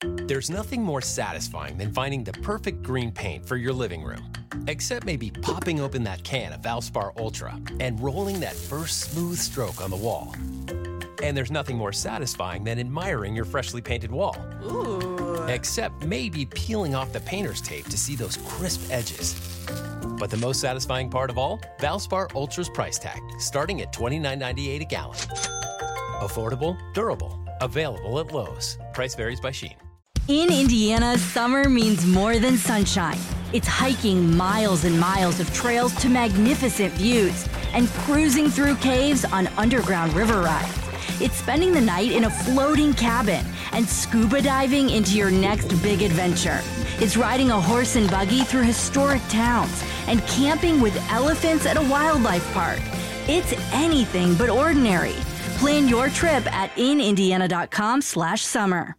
There's nothing more satisfying than finding the perfect green paint for your living room. Except maybe popping open that can of Valspar Ultra and rolling that first smooth stroke on the wall. And there's nothing more satisfying than admiring your freshly painted wall. Ooh. Except maybe peeling off the painter's tape to see those crisp edges. But the most satisfying part of all? Valspar Ultra's price tag, starting at $29.98 a gallon. Affordable, durable, available at Lowe's. Price varies by Shein. In Indiana, summer means more than sunshine. It's hiking miles and miles of trails to magnificent views and cruising through caves on underground river rides. It's spending the night in a floating cabin and scuba diving into your next big adventure. It's riding a horse and buggy through historic towns and camping with elephants at a wildlife park. It's anything but ordinary. Plan your trip at inindiana.com/summer.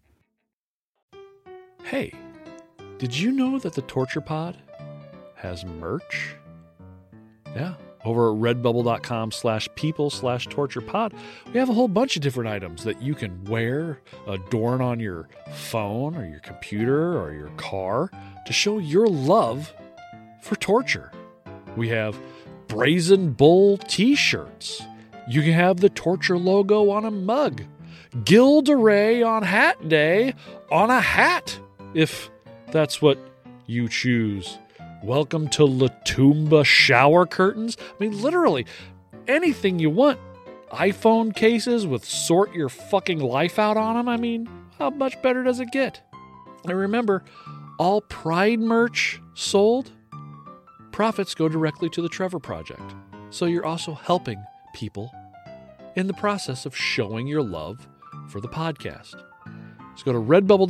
Hey, did you know that the Torture Pod has merch? Yeah. Over at redbubble.com/people/torturepod, we have a whole bunch of different items that you can wear, adorn on your phone or your computer or your car to show your love for torture. We have Brazen Bull t-shirts. You can have the Torture logo on a mug. Gilderay on Hat Day on a hat, if that's what you choose. Welcome to Latumba shower curtains. I mean, literally, anything you want. iPhone cases with sort your fucking life out on them. I mean, how much better does it get? And remember, all Pride merch sold, profits go directly to the Trevor Project. So you're also helping people in the process of showing your love for the podcast. So go to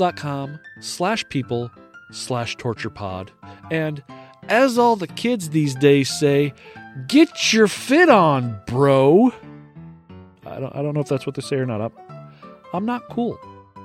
redbubble.com/people/torturepod. And as all the kids these days say, get your fit on, bro. I don't know if that's what they say or not. I'm not cool.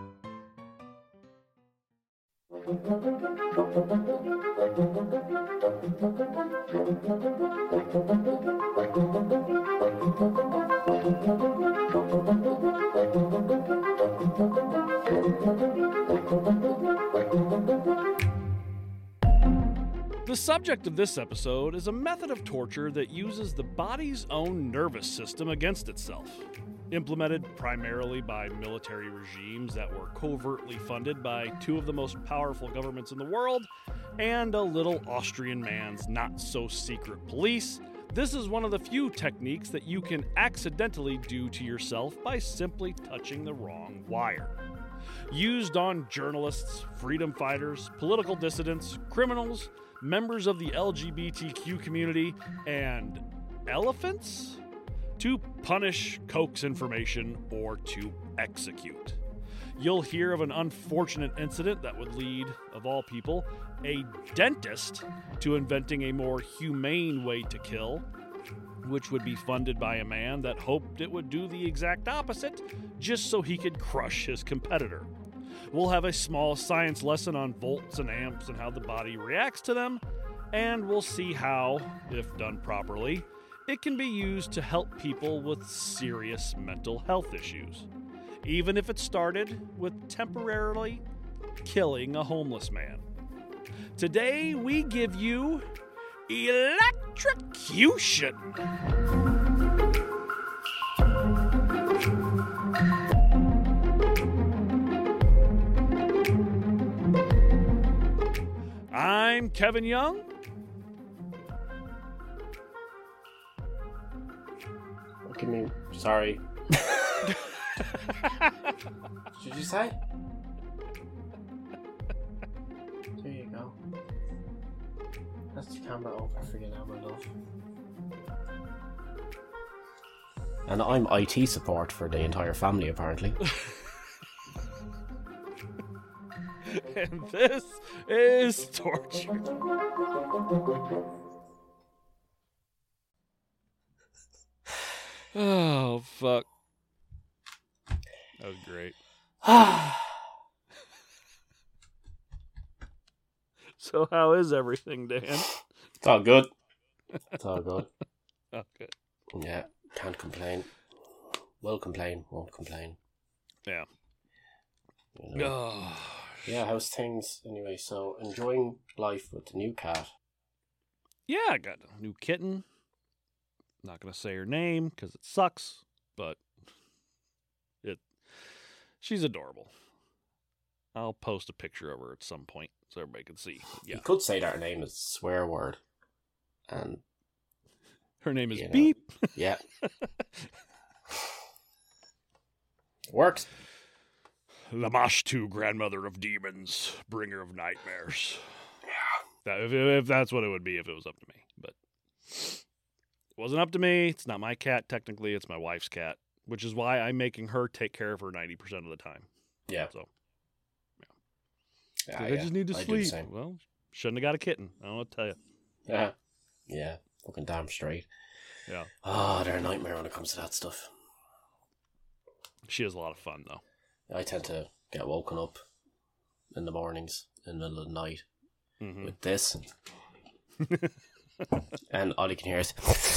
The subject of this episode is a method of torture that uses the body's own nervous system against itself. Implemented primarily by military regimes that were covertly funded by two of the most powerful governments in the world and a little Austrian man's not-so-secret police, this is one of the few techniques that you can accidentally do to yourself by simply touching the wrong wire. Used on journalists, freedom fighters, political dissidents, criminals, members of the LGBTQ community, and elephants? To punish, coax information, or to execute. You'll hear of an unfortunate incident that would lead, of all people, a dentist to inventing a more humane way to kill, which would be funded by a man that hoped it would do the exact opposite, just so he could crush his competitor. We'll have a small science lesson on volts and amps and how the body reacts to them, and we'll see how, if done properly, it can be used to help people with serious mental health issues, even if it started with temporarily killing a homeless man. Today, we give you electrocution. I'm Kevin Young. Look at me. Sorry. What did you say? There you go. That's the camera over for you now, my love. And I'm IT support for the entire family, apparently. And this is torture. Oh, fuck. That was great. So how is everything, Dan? It's all good. It's all good. Oh, good. Yeah, can't complain. Will complain, won't complain. Yeah. You know. Oh, Yeah, how's things anyway? So, enjoying life with the new cat. Yeah, I got a new kitten. Not going to say her name because it sucks, but she's adorable. I'll post a picture of her at some point so everybody can see. Yeah. You could say that her name is a swear word. And her name is Beep. Yeah. Works. Lamashtu, grandmother of demons, bringer of nightmares. Yeah. If that's what it would be if it was up to me. But it wasn't up to me. It's not my cat, technically. It's my wife's cat, which is why I'm making her take care of her 90% of the time. Yeah. So, yeah. I just need to sleep. Well, shouldn't have got a kitten. I don't know what to tell you. Yeah. Yeah. Fucking damn straight. Yeah. Oh, they're a nightmare when it comes to that stuff. She has a lot of fun, though. I tend to get woken up in the mornings, in the middle of the night, with this. And all you can hear is...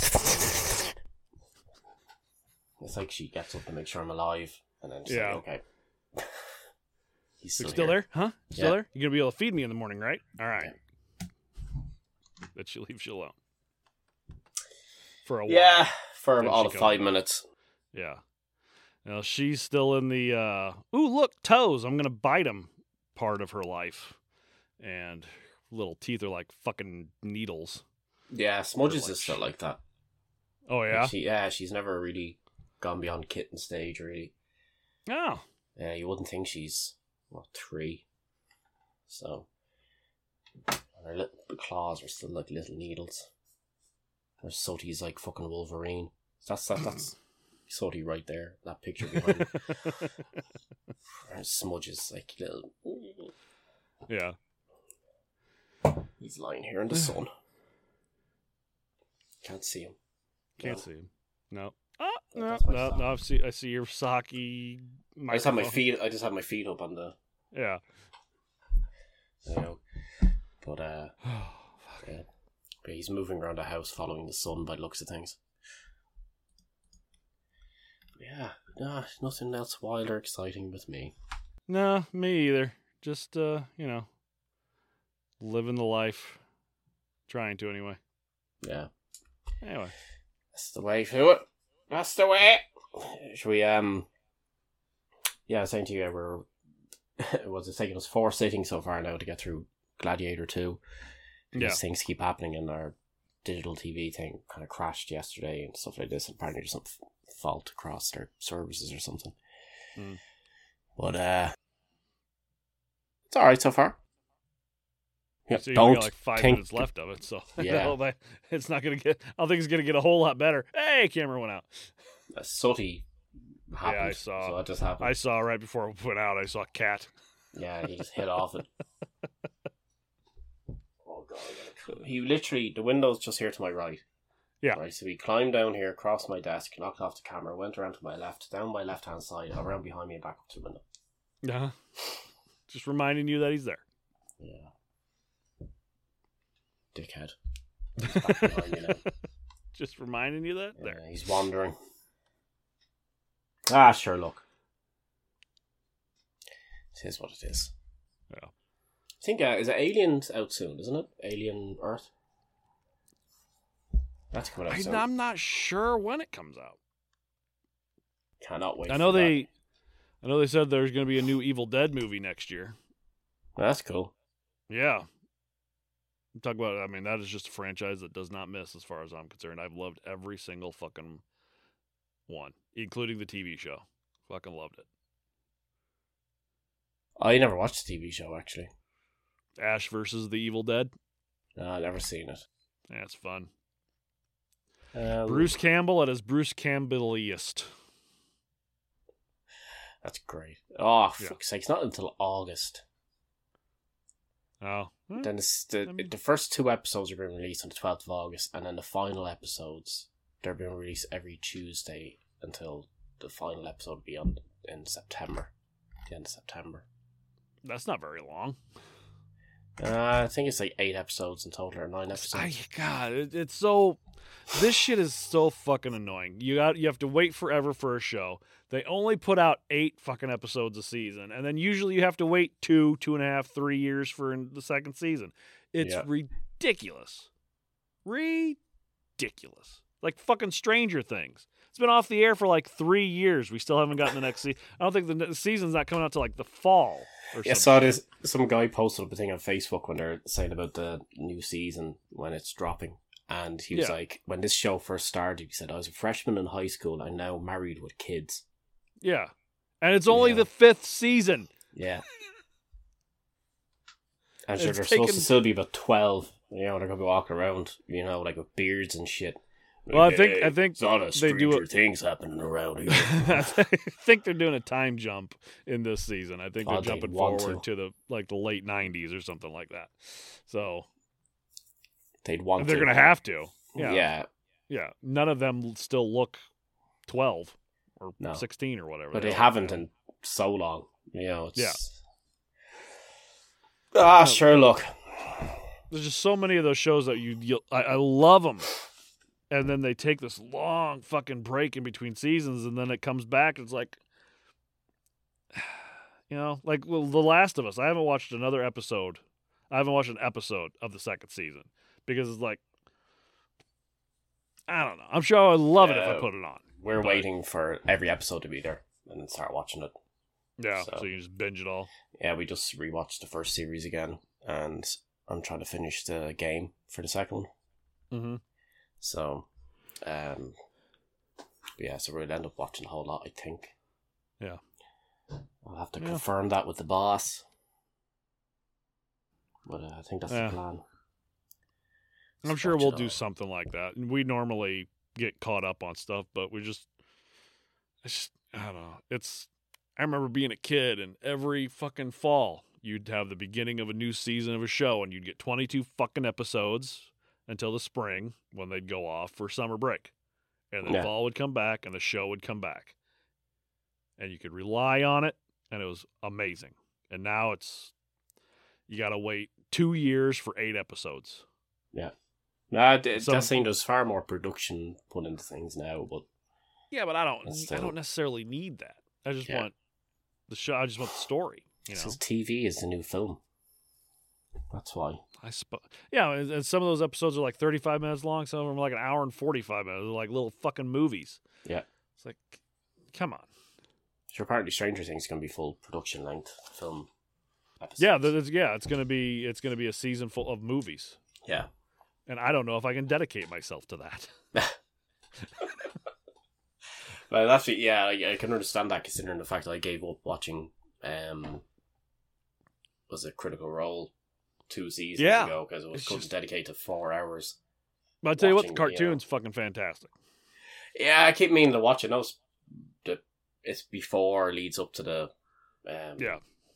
It's like she gets up to make sure I'm alive, and then she's like, okay. He's still there? Huh? Still there? You're going to be able to feed me in the morning, right? All right. Yeah. But she leaves you alone. For a while. Yeah, for all of 5 minutes. Yeah. Now, she's still in the, ooh, look, toes, I'm going to bite them part of her life. And little teeth are like fucking needles. Yeah, Smudges is still like that. Oh, yeah? She's never really gone beyond kitten stage, really. Oh. Yeah, you wouldn't think she's, 3. So, her little claws are still like little needles. Her Sooty's like fucking Wolverine. That's Sooty right there, that picture behind her. Her Smudges like little... Yeah. He's lying here in the sun. Can't see him. Can't see him. No. Oh, no. I see your Saki microphone. I just have my feet up on the... Yeah. You know. But, yeah. But he's moving around the house following the sun by the looks of things. Yeah. No, nothing else wild or exciting with me. No, me either. Just, living the life. Trying to, anyway. Yeah. Anyway. That's the way to it. That's the way. Should we, yeah, I was saying to you, it's taking us 4 sittings so far now to get through Gladiator 2. These things keep happening, and our digital TV thing kind of crashed yesterday and stuff like this, and apparently there's some fault across their services or something. But, it's alright so far. Yeah, so you got like 5 minutes left of it, so yeah. It's not going to get... I don't think it's going to get a whole lot better. Hey, camera went out. Sooty happened. Yeah, I saw. So that just happened. I saw right before it went out, I saw a cat. Yeah, he just hit off it. Oh, God. He literally... The window's just here to my right. Yeah. Right, so he climbed down here, crossed my desk, knocked off the camera, went around to my left, down my left-hand side, around behind me and back up to the window. Yeah. Just reminding you that he's there. Yeah. Dickhead. He's back behind me now. Just reminding you that? Yeah, there. He's wandering. Ah, sure, look. It is what it is. Yeah. I think, is it Aliens out soon, isn't it? Alien Earth? That's coming out soon. I'm not sure when it comes out. Cannot wait I know they said there's going to be a new Evil Dead movie next year. Well, that's cool. Yeah. Talk about, that is just a franchise that does not miss as far as I'm concerned. I've loved every single fucking one, including the TV show. Fucking loved it. I never watched the TV show, actually. Ash versus the Evil Dead? No, I've never seen it. Yeah, it's fun. Bruce Campbell at his Bruce Campbelliest. That's great. Oh, fuck's sake. It's not until August. Oh. Then the first 2 episodes are being released on the 12th of August, and then the final episodes, they're being released every Tuesday until the final episode will be in September. The end of September. That's not very long. I think it's like 8 episodes in total, or 9 episodes. It's so. This shit is so fucking annoying. You have to wait forever for a show. They only put out 8 fucking episodes a season, and then usually you have to wait 2.5, 3 years for the second season. It's ridiculous. Ridiculous. Like fucking Stranger Things. It's been off the air for like 3 years. We still haven't gotten the next season. I don't think the season's not coming out till like the fall. I saw this. Some guy posted up a thing on Facebook when they're saying about the new season when it's dropping. And he was like, when this show first started, he said, I was a freshman in high school. I'm now married with kids. Yeah. And it's only the 5th season. Yeah. I'm sure they're supposed to still be about 12. You know, they're going to be walking around, you know, like with beards and shit. Well, I think it's all the stranger things happening around here. I think they're doing a time jump in this season. I think they're jumping forward to the late 90s or something like that. So they're going to have to. Yeah. Yeah. None of them still look 12 or 16 or whatever. But they haven't in so long. You know, it's... Sure, look. There's just so many of those shows that I love them. And then they take this long fucking break in between seasons, and then it comes back. And it's like, you know, like The Last of Us. I haven't watched another episode. I haven't watched an episode of the second season because it's like, I don't know. I'm sure I would love it if I put it on. We're waiting for every episode to be there and then start watching it. Yeah, so you just binge it all. Yeah, we just rewatched the first series again, and I'm trying to finish the game for the second one. Mm-hmm. So, so we'll end up watching a whole lot, I think. Yeah. I'll have to confirm that with the boss. But I think that's the plan. I'm sure we'll do something like that. And we normally get caught up on stuff, but I don't know. I remember being a kid, and every fucking fall, you'd have the beginning of a new season of a show, and you'd get 22 fucking episodes until the spring when they'd go off for summer break. And then fall would come back and the show would come back. And you could rely on it, and it was amazing. And now you got to wait 2 years for 8 episodes. Yeah. It does seem there's far more production put into things now, but... Yeah, but I don't necessarily need that. I just want the show. I just want the story. You know? Since TV is the new film. That's why. And some of those episodes are like 35 minutes long. Some of them are like an hour and 45 minutes. They're like little fucking movies. Yeah. It's like, come on. So apparently Stranger Things is going to be full production length film episodes. Yeah, it's going to be a season full of movies. Yeah. And I don't know if I can dedicate myself to that. Well, I can understand that considering the fact that I gave up watching was it Critical Role 2 seasons ago because I couldn't dedicate to 4 hours. But I'll tell you what, the cartoon's fucking fantastic. Yeah, I keep meaning to watch it. It's before it leads up to the the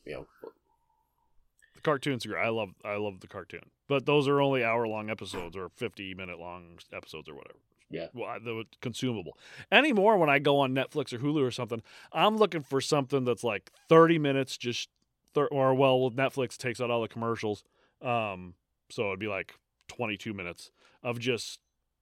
cartoon's great. I love the cartoon. But those are only hour-long episodes or 50-minute long episodes or whatever. Yeah. Well, they're consumable. Anymore, when I go on Netflix or Hulu or something, I'm looking for something that's like 30 minutes, Netflix takes out all the commercials. So it'd be like 22 minutes of just,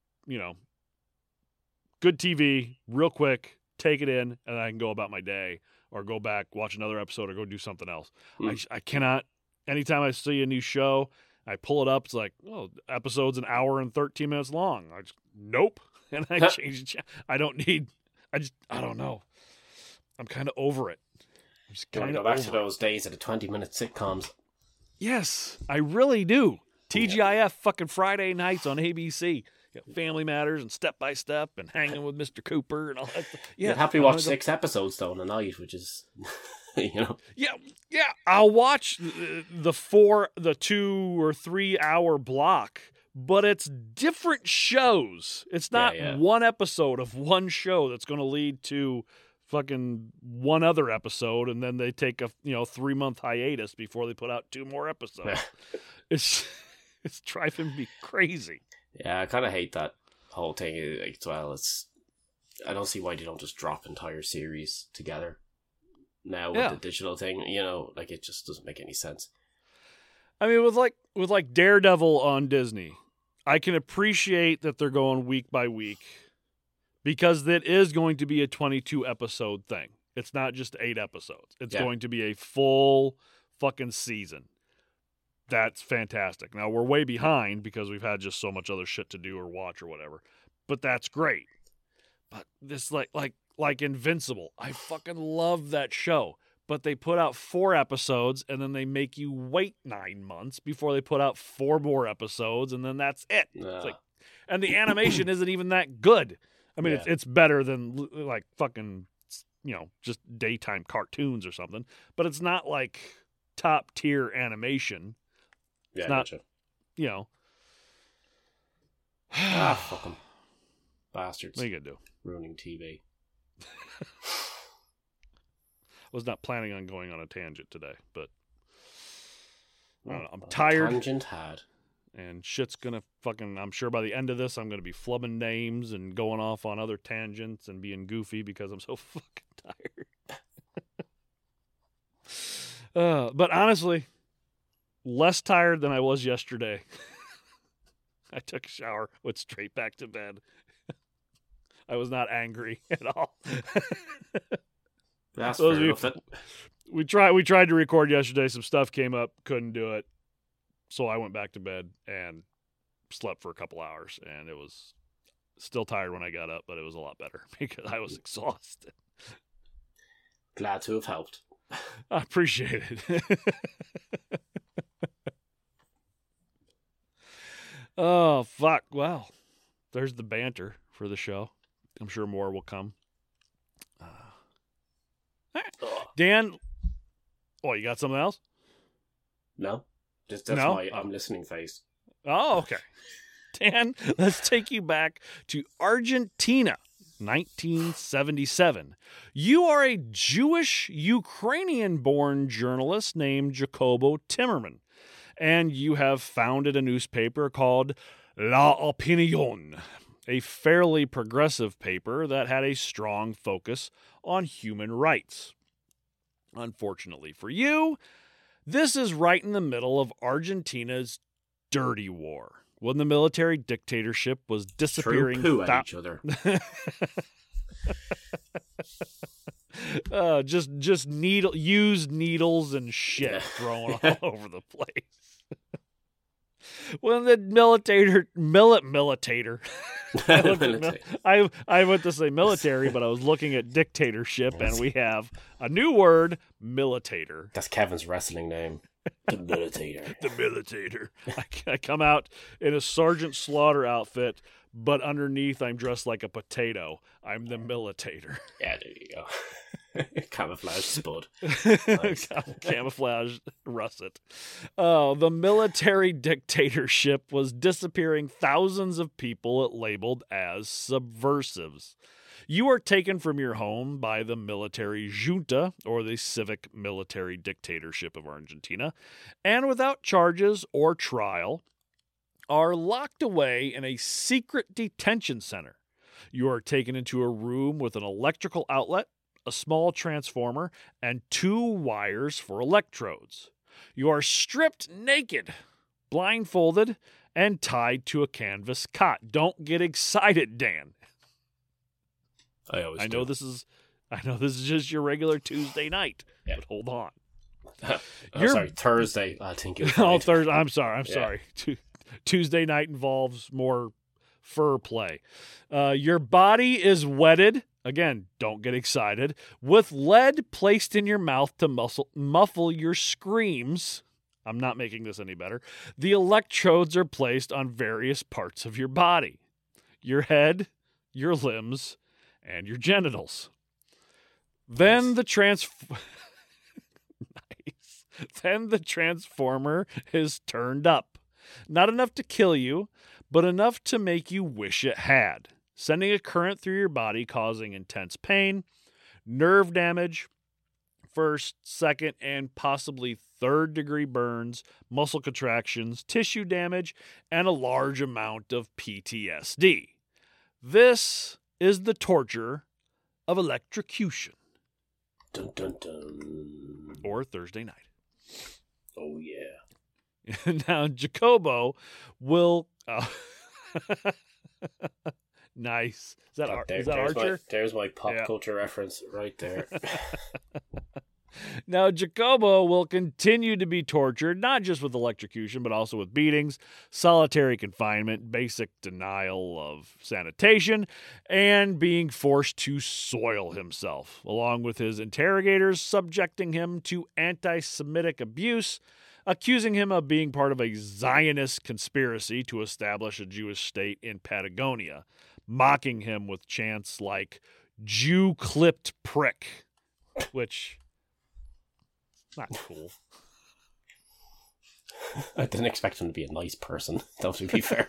good TV, real quick, take it in, and I can go about my day or go back, watch another episode or go do something else. I cannot, anytime I see a new show, I pull it up. It's like, episode's an hour and 13 minutes long. I just, nope. And I change it. I don't know. I'm kind of over it. I'm just kind of go back to those days of the 20-minute sitcoms. Yes, I really do. TGIF fucking Friday nights on ABC. Family Matters and Step by Step and Hanging with Mr. Cooper and all that stuff. Yeah, you'd happily watch 6 episodes though in a night, which is, Yeah. I'll watch the 2 or 3 hour block, but it's different shows. It's not one episode of one show that's going to lead to fucking one other episode, and then they take a 3-month hiatus before they put out 2 more episodes. It's driving me crazy. Yeah, I kind of hate that whole thing as well. I don't see why they don't just drop entire series together now with the digital thing. It just doesn't make any sense. I mean, with like Daredevil on Disney, I can appreciate that they're going week by week because that is going to be a 22 episode thing. It's not just 8 episodes. It's going to be a full fucking season. That's fantastic. Now we're way behind because we've had just so much other shit to do or watch or whatever. But that's great. But this like Invincible, I fucking love that show. But they put out 4 episodes and then they make you wait 9 months before they put out 4 more episodes and then that's it. It's like, and the animation isn't even that good. I mean, it's better than like fucking, just daytime cartoons or something. But it's not like top tier animation. It's not, fuck them. Bastards. What are you gonna do? Ruining TV. Was not planning on going on a tangent today, but I don't know, I'm tired. Tangent had. And shit's gonna fucking, I'm sure by the end of this, I'm gonna be flubbing names and going off on other tangents and being goofy because I'm so fucking tired. But honestly, less tired than I was yesterday. I took a shower, went straight back to bed. I was not angry at all. That's fair enough. We tried to record yesterday. Some stuff came up, couldn't do it. So I went back to bed and slept for a couple hours. And it was still tired when I got up, but it was a lot better because I was exhausted. Glad to have helped. I appreciate it. Oh, fuck. Well, there's the banter for the show. I'm sure more will come. Dan, you got something else? No. That's my I'm listening face. Oh, okay. Dan, let's take you back to Argentina, 1977. You are a Jewish Ukrainian-born journalist named Jacobo Timmerman, and you have founded a newspaper called La Opinión, a fairly progressive paper that had a strong focus on human rights. Unfortunately for you, this is right in the middle of Argentina's dirty war, when the military dictatorship was disappearing. Threw poo at each other. Just used needles and shit thrown all over the place. When the I went to say military, but I was looking at dictatorship, and we have a new word, militator. That's Kevin's wrestling name. The militator. The militator. I come out in a Sergeant Slaughter outfit, but underneath I'm dressed like a potato. I'm the militator. Yeah, there you go. Camouflage spud. Nice. Camouflage russet. The military dictatorship was disappearing thousands of people it labeled as subversives. You are taken from your home by the military junta, or the civic military dictatorship of Argentina, and without charges or trial, are locked away in a secret detention center. You are taken into a room with an electrical outlet, a small transformer, and 2 wires for electrodes. You are stripped naked, blindfolded, and tied to a canvas cot. Don't get excited, Dan. I know this is just your regular Tuesday night, but hold on. Sorry, Thursday. I think you're right. Thursday. I'm sorry. Tuesday night involves more fur play. Your body is wetted. Again, don't get excited. With lead placed in your mouth to muffle your screams. I'm not making this any better. The electrodes are placed on various parts of your body. Your head, your limbs, and your genitals. Then the Then the transformer is turned up. Not enough to kill you, but enough to make you wish it had, sending a current through your body causing intense pain, nerve damage, first, second, and possibly third-degree burns, muscle contractions, tissue damage, and a large amount of PTSD. This is the torture of electrocution. Dun, dun, dun. Or Thursday night. Oh, yeah. Now, Jacobo will... Nice. Is that Archer? There's my pop culture reference right there. Now, Jacobo will continue to be tortured, not just with electrocution, but also with beatings, solitary confinement, basic denial of sanitation, and being forced to soil himself, along with his interrogators subjecting him to anti-Semitic abuse, accusing him of being part of a Zionist conspiracy to establish a Jewish state in Patagonia, mocking him with chants like, "Jew-clipped prick," which... not cool. I didn't expect him to be a nice person, though, to be fair.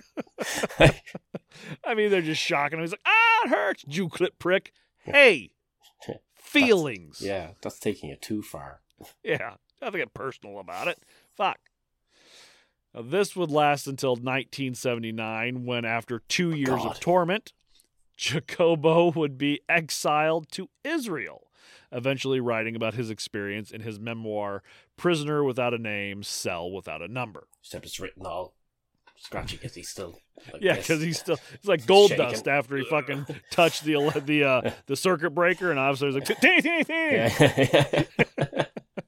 I mean, they're just shocking him. He's like, it hurts, Jew-clip prick. Hey, feelings. That's taking it too far. Yeah, nothing get personal about it. Fuck. Now, this would last until 1979, when after 2 years of torment, Jacobo would be exiled to Israel, eventually writing about his experience in his memoir, Prisoner Without a Name, Cell Without a Number. Except it's written all scratchy because he's still like because he's like gold shaking. Dust after he fucking touched the circuit breaker, and obviously he's like, ding, ding, ding.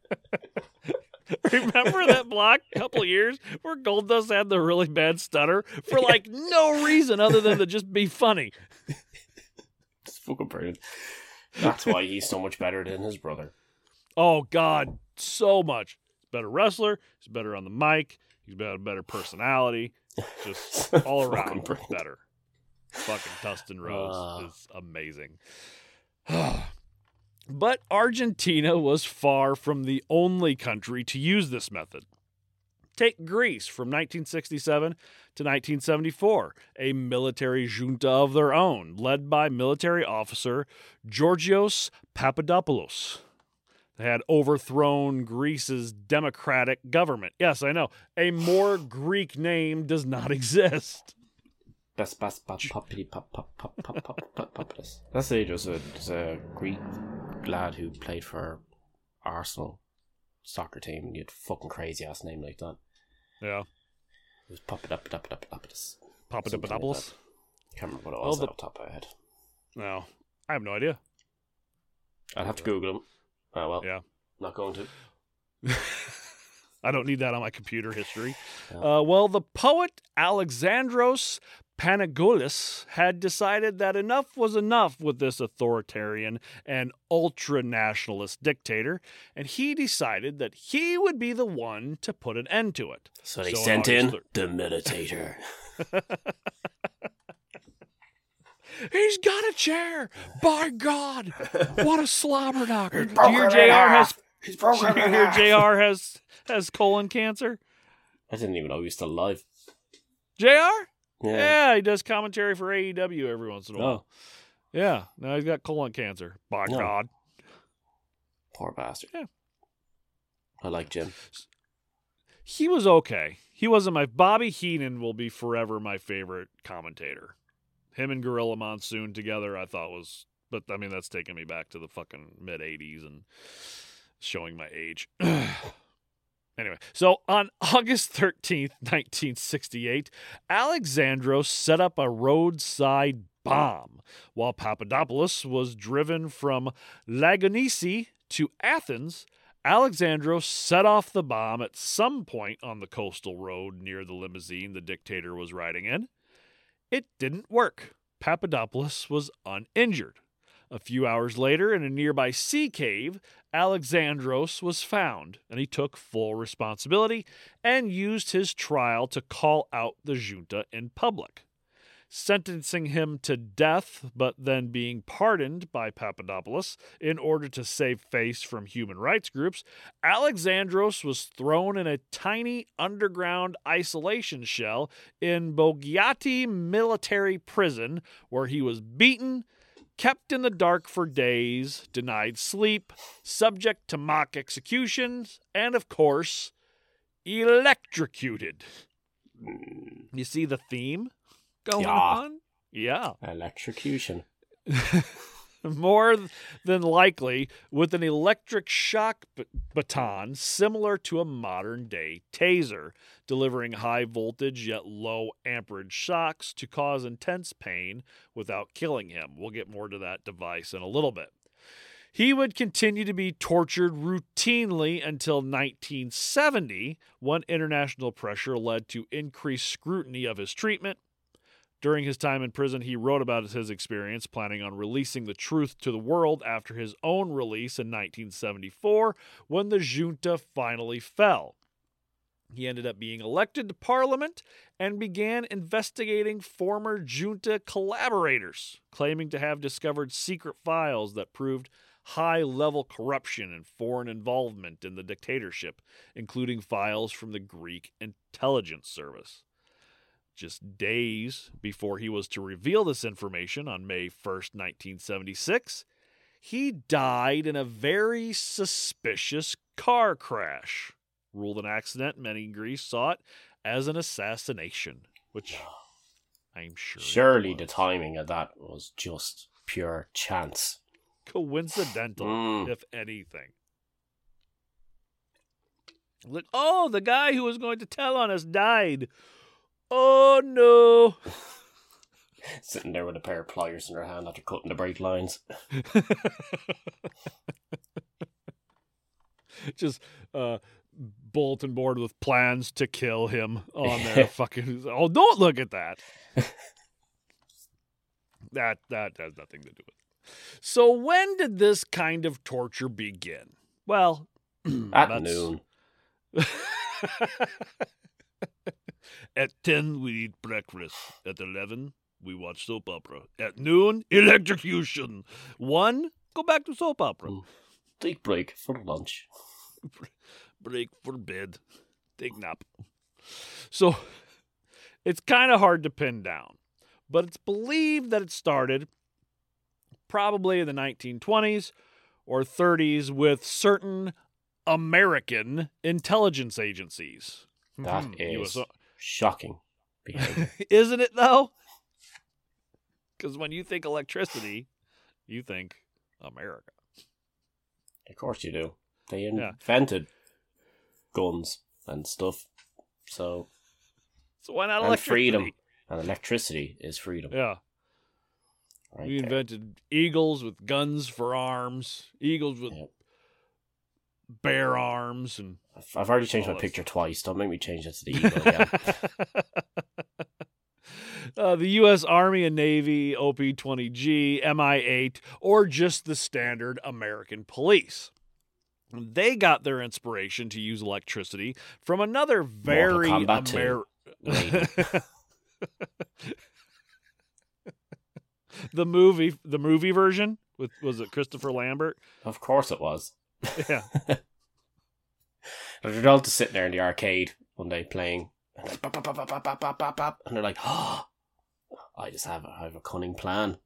Remember that block a couple years where Gold Dust had the really bad stutter for like no reason other than to just be funny? It's fucking brilliant. That's why he's so much better than his brother. Oh, God, so much. He's a better wrestler. He's better on the mic. He's got a better personality. Just all around better. Fucking Dustin Rhodes is amazing. But Argentina was far from the only country to use this method. Take Greece from 1967 to 1974, a military junta of their own, led by military officer Georgios Papadopoulos. They had overthrown Greece's democratic government. Yes, I know. A more Greek name does not exist. That's a Greek lad who played for Arsenal soccer team, and he had a fucking crazy ass name like that. Yeah. It was Papadopoulos. Papadopoulos? Can't remember what it was off the top of my head. No, I have no idea. I'd have to Google him. Oh, well. Yeah. Not going to. I don't need that on my computer history. Yeah. Well, the poet Alexandros Panagoulis had decided that enough was enough with this authoritarian and ultra-nationalist dictator, and he decided that he would be the one to put an end to it. So they sent in the Meditator. He's got a chair! By God! What a slobber knocker! Do you hear JR has colon cancer? I didn't even know he was still alive. JR? Yeah, he does commentary for AEW every once in a while. Oh. Yeah, now he's got colon cancer. By God. Poor bastard. Yeah. I like Jim. He was okay. He wasn't my... Bobby Heenan will be forever my favorite commentator. Him and Gorilla Monsoon together, I thought was... But, I mean, that's taking me back to the fucking mid-'80s and showing my age. Anyway, so on August 13th, 1968, Alexandros set up a roadside bomb. While Papadopoulos was driven from Lagonisi to Athens, Alexandros set off the bomb at some point on the coastal road near the limousine the dictator was riding in. It didn't work. Papadopoulos was uninjured. A few hours later, in a nearby sea cave, Alexandros was found, and he took full responsibility and used his trial to call out the junta in public. Sentencing him to death, but then being pardoned by Papadopoulos in order to save face from human rights groups, Alexandros was thrown in a tiny underground isolation shell in Bogiati military prison, where he was beaten, kept in the dark for days, denied sleep, subject to mock executions, and, of course, electrocuted. You see the theme going on? Yeah. Electrocution. more than likely with an electric shock baton similar to a modern-day taser, delivering high-voltage yet low-amperage shocks to cause intense pain without killing him. We'll get more to that device in a little bit. He would continue to be tortured routinely until 1970, when international pressure led to increased scrutiny of his treatment. During his time in prison, he wrote about his experience, planning on releasing the truth to the world after his own release in 1974, when the junta finally fell. He ended up being elected to Parliament and began investigating former junta collaborators, claiming to have discovered secret files that proved high-level corruption and foreign involvement in the dictatorship, including files from the Greek intelligence service. Just days before he was to reveal this information on May 1st, 1976, he died in a very suspicious car crash. Ruled an accident, many in Greece saw it as an assassination, which I'm sure. Surely the timing of that was just pure chance. Coincidental, if anything. Like, oh, the guy who was going to tell on us died. Oh, no. Sitting there with a pair of pliers in their hand after cutting the brake lines. Just bulletin board with plans to kill him on there. Fucking, oh, don't look at that. That has nothing to do with it. So when did this kind of torture begin? Well, at noon. At 10, we eat breakfast. At 11, we watch soap opera. At noon, electrocution. 1, go back to soap opera. Take break for lunch. Break for bed. Take nap. So, it's kind of hard to pin down. But it's believed that it started probably in the 1920s or 30s with certain American intelligence agencies. That is shocking behavior. Isn't it, though? Because when you think electricity, you think America. Of course you do. They invented guns and stuff. So why not and electricity? freedom. And electricity is freedom. Yeah. Right we invented eagles with guns for arms, eagles with bear arms, and I've already changed my picture twice. Don't make me change it to the eagle again. The U.S. Army and Navy, OP-20G, MI-8, or just the standard American police. They got their inspiration to use electricity from another very The movie version was it Christopher Lambert? Of course it was. Yeah. They're all just sitting there in the arcade one day playing, and they're like, "Oh, I have a cunning plan."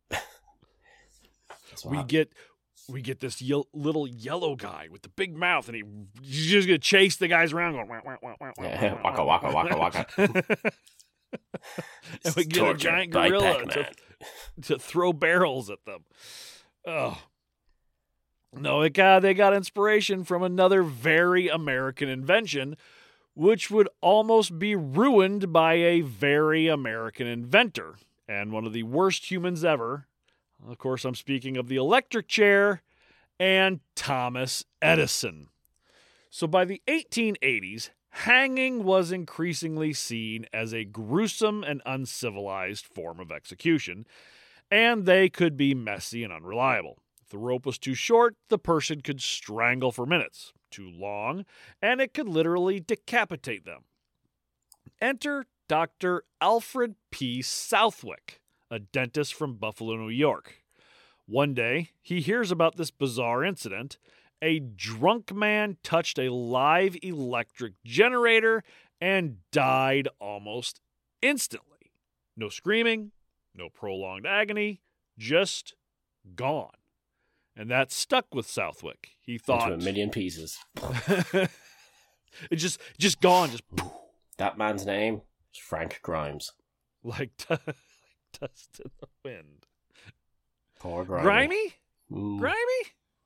We get this little yellow guy with the big mouth, and he's just gonna chase the guys around, going waka waka waka waka. And we get a giant gorilla to throw barrels at them. Oh. No, they got inspiration from another very American invention, which would almost be ruined by a very American inventor, and one of the worst humans ever. Of course, I'm speaking of the electric chair and Thomas Edison. So by the 1880s, hanging was increasingly seen as a gruesome and uncivilized form of execution, and they could be messy and unreliable. If the rope was too short, the person could strangle for minutes. Too long, and it could literally decapitate them. Enter Dr. Alfred P. Southwick, a dentist from Buffalo, New York. One day, he hears about this bizarre incident. A drunk man touched a live electric generator and died almost instantly. No screaming, no prolonged agony, just gone. And that stuck with Southwick. He thought... Into a million pieces. It just gone. Just poof. That man's name is Frank Grimes. Like dust in the wind. Poor Grimy. Grimy? Grimy?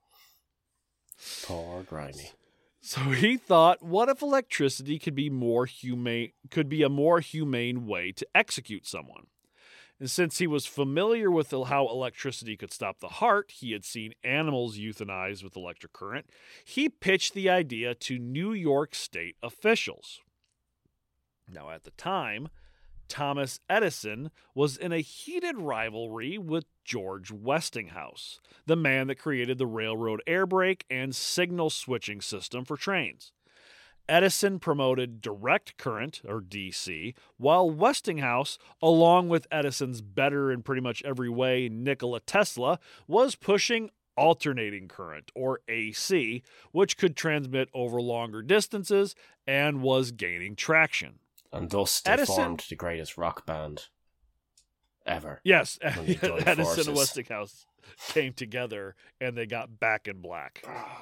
Poor Grimy. So he thought, what if electricity could be a more humane way to execute someone? And since he was familiar with how electricity could stop the heart, he had seen animals euthanized with electric current, he pitched the idea to New York State officials. Now, at the time, Thomas Edison was in a heated rivalry with George Westinghouse, the man that created the railroad air brake and signal switching system for trains. Edison promoted direct current, or DC, while Westinghouse, along with Edison's better in pretty much every way Nikola Tesla, was pushing alternating current, or AC, which could transmit over longer distances and was gaining traction. And thus they formed the greatest rock band ever. Yes, Edison and Westinghouse came together and they got Back in Black.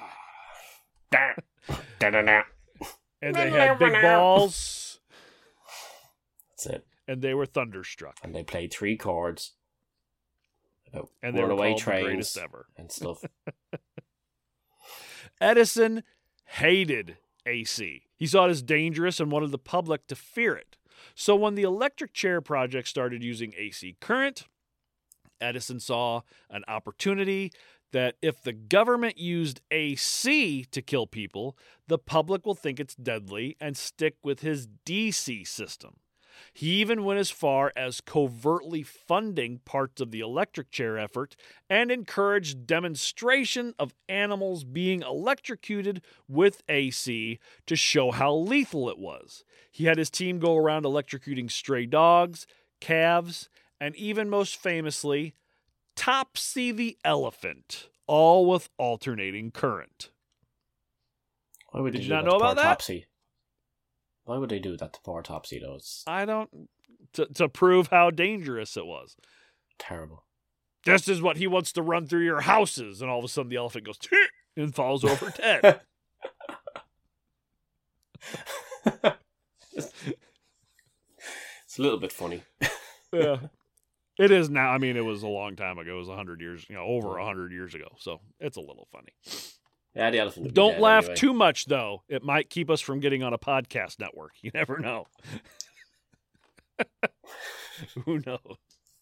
And they had big balls. That's it. And they were thunderstruck. And they played 3 chords. And they were runaway called trains the greatest ever. And stuff. Edison hated AC. He saw it as dangerous and wanted the public to fear it. So when the electric chair project started using AC current, Edison saw an opportunity that if the government used AC to kill people, the public will think it's deadly and stick with his DC system. He even went as far as covertly funding parts of the electric chair effort and encouraged demonstration of animals being electrocuted with AC to show how lethal it was. He had his team go around electrocuting stray dogs, calves, and even most famously, Topsy the elephant, all with alternating current. Why would Did you not know about that? Topsy? Why would they do that to poor Topsy, though? It's I don't... To prove how dangerous it was. terrible. This is what he wants to run through your houses. And all of a sudden the elephant goes, and falls over dead. It's a little bit funny. Yeah. It is now. I mean, it was a long time ago. It was 100 years, over 100 years ago. So it's a little funny. Yeah, the elephant. Don't laugh too much, though. It might keep us from getting on a podcast network. You never know. Who knows?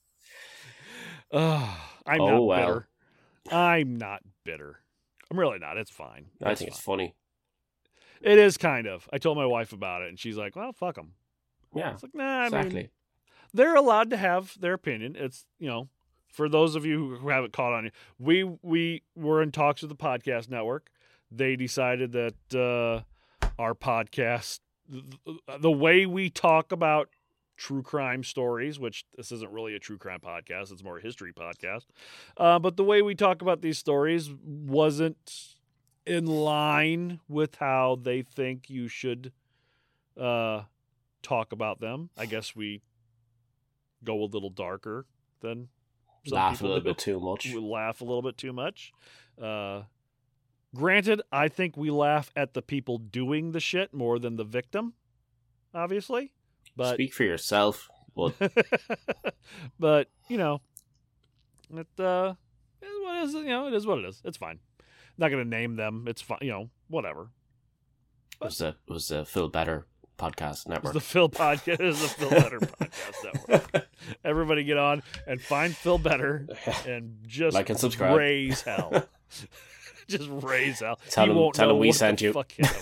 I'm not bitter. I'm not bitter. I'm really not. It's fine. I think it's funny. It is kind of. I told my wife about it, and she's like, well, fuck them. Yeah. It's like, nah, exactly. I mean, they're allowed to have their opinion. It's, for those of you who haven't caught on, we were in talks with the podcast network. They decided that our podcast, the way we talk about true crime stories, which this isn't really a true crime podcast, it's more a history podcast, but the way we talk about these stories wasn't in line with how they think you should talk about them. I guess we go a little darker than some laugh people a little do. bit too much. We laugh a little bit too much. Granted, I think we laugh at the people doing the shit more than the victim, obviously. But speak for yourself. But but it is what it is. It is what it is. It's fine. Not gonna name them. It's fine. Whatever. It was the Phil Better Podcast Network. It's the Phil Podcast. It is the Phil Better Podcast Network. Everybody get on and find Phil Better and just like and subscribe. Raise hell. Just raise hell. Tell him we sent you. Fuck him.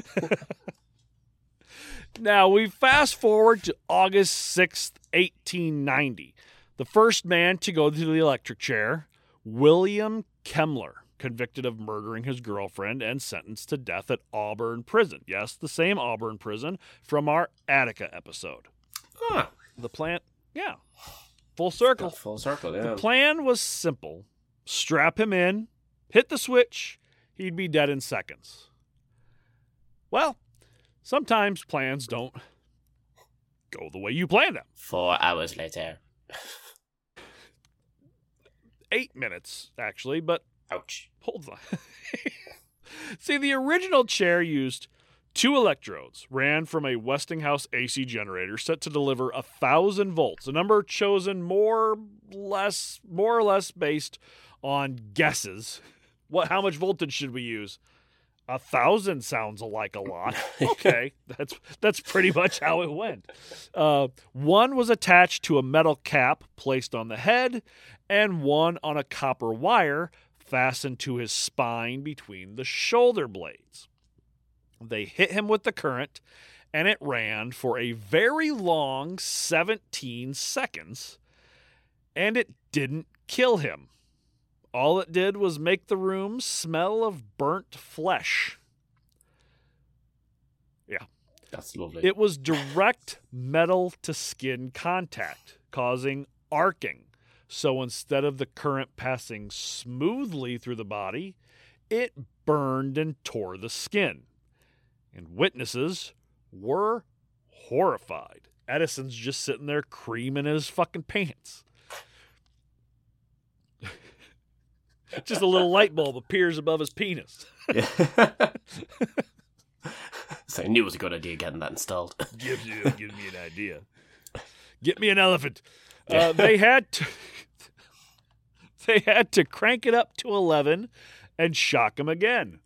Now, we fast forward to August 6th, 1890. The first man to go to the electric chair, William Kemmler, convicted of murdering his girlfriend and sentenced to death at Auburn Prison. Yes, the same Auburn Prison from our Attica episode. Huh. The plan, yeah, full circle. Full circle, yeah. The plan was simple. Strap him in, hit the switch, he'd be dead in seconds. Well, sometimes plans don't go the way you planned them. 4 hours later. 8 minutes, actually, but ouch. Hold on. See, the original chair used 2 electrodes, ran from a Westinghouse AC generator set to deliver 1,000 volts, a number chosen more or less based on guesses. How much voltage should we use? 1,000 sounds like a lot. Okay, that's pretty much how it went. One was attached to a metal cap placed on the head, and one on a copper wire fastened to his spine between the shoulder blades. They hit him with the current, and it ran for a very long 17 seconds, and it didn't kill him. All it did was make the room smell of burnt flesh. Yeah. That's lovely. It was direct metal to skin contact, causing arcing. So instead of the current passing smoothly through the body, it burned and tore the skin. And witnesses were horrified. Edison's just sitting there creaming his fucking pants. Just a little light bulb appears above his penis. Yeah. So I knew it was a good idea getting that installed. Give me an idea. Get me an elephant. They had to crank it up to 11 and shock him again.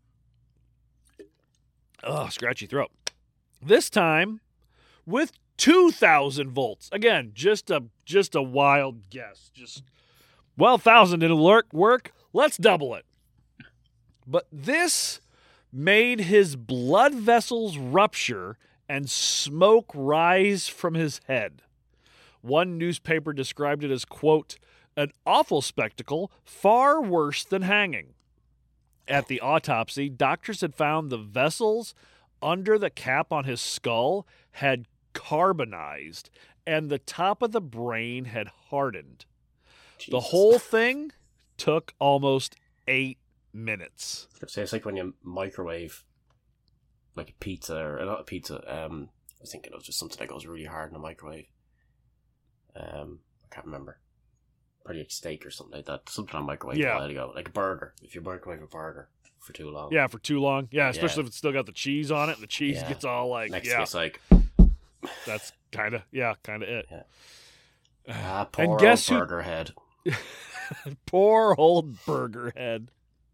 Oh, scratchy throat. This time with 2,000 volts. Again, just a wild guess. 1,000 didn't work. Let's double it. But this made his blood vessels rupture and smoke rise from his head. One newspaper described it as, quote, an awful spectacle, far worse than hanging. At the autopsy, doctors had found the vessels under the cap on his skull had carbonized, and the top of the brain had hardened. Jesus. The whole thing took almost 8 minutes. So it's like when you microwave like a pizza, or not a pizza, I was thinking of just something that goes really hard in a microwave. I can't remember. Probably like steak or something like that. Something on microwave a while ago. Like a burger. If you microwave a burger for too long. Yeah, for too long. Yeah, especially if it's still got the cheese on it and the cheese gets all like, next to it's like... That's kind of it. Yeah. Poor and guess old burger head. Poor old burger head.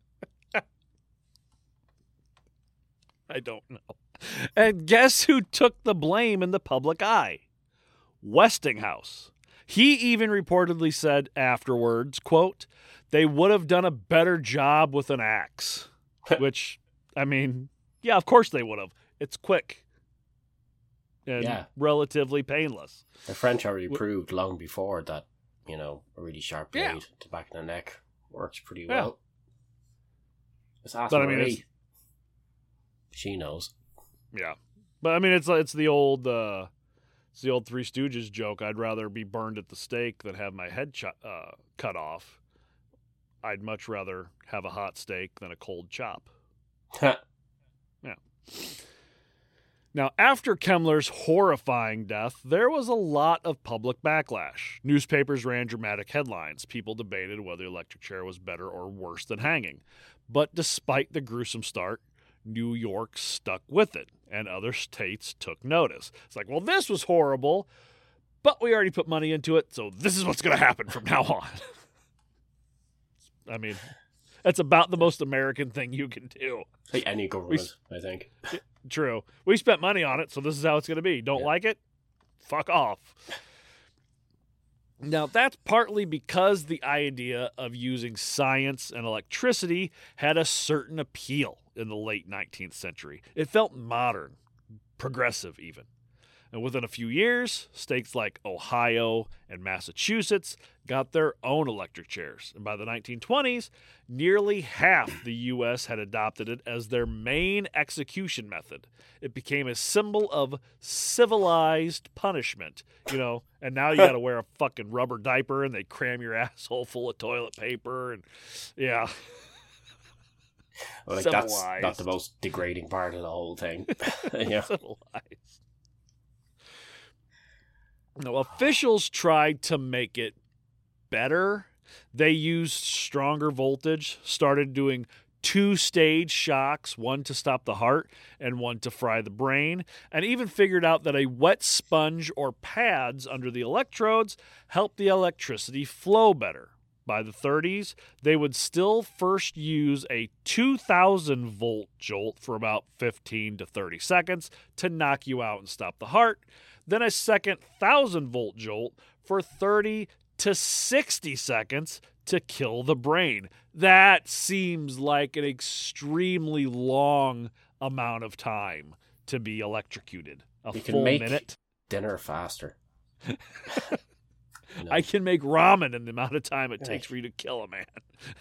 I don't know. And guess who took the blame in the public eye? Westinghouse. He even reportedly said afterwards, quote, they would have done a better job with an axe. Which, I mean, yeah, of course they would have. It's quick. And relatively painless. The French already proved long before that, a really sharp blade to back of the neck works pretty well. Just ask Marie. She knows. Yeah. But I mean, it's the old Three Stooges joke. I'd rather be burned at the stake than have my head cut off. I'd much rather have a hot steak than a cold chop. Yeah. Now, after Kemmler's horrifying death, there was a lot of public backlash. Newspapers ran dramatic headlines. People debated whether the electric chair was better or worse than hanging. But despite the gruesome start, New York stuck with it, and other states took notice. It's like, well, this was horrible, but we already put money into it, so this is what's going to happen from now on. I mean, that's about the most American thing you can do. Like any government, I think. True. We spent money on it, so this is how it's going to be. Don't like it? Fuck off. Now, that's partly because the idea of using science and electricity had a certain appeal in the late 19th century. It felt modern, progressive even. And within a few years, states like Ohio and Massachusetts got their own electric chairs. And by the 1920s, nearly half the U.S. had adopted it as their main execution method. It became a symbol of civilized punishment, and now you got to wear a fucking rubber diaper and they cram your asshole full of toilet paper and, yeah. Well, that's not the most degrading part of the whole thing. Civilized. Now, officials tried to make it better. They used stronger voltage, started doing 2-stage shocks, one to stop the heart and one to fry the brain, and even figured out that a wet sponge or pads under the electrodes helped the electricity flow better. By the 30s, they would still first use a 2,000-volt jolt for about 15 to 30 seconds to knock you out and stop the heart, then a second 1,000-volt jolt for 30 to 60 seconds to kill the brain. That seems like an extremely long amount of time to be electrocuted. You full can make minute. dinner faster. I can make ramen in the amount of time it takes for you to kill a man.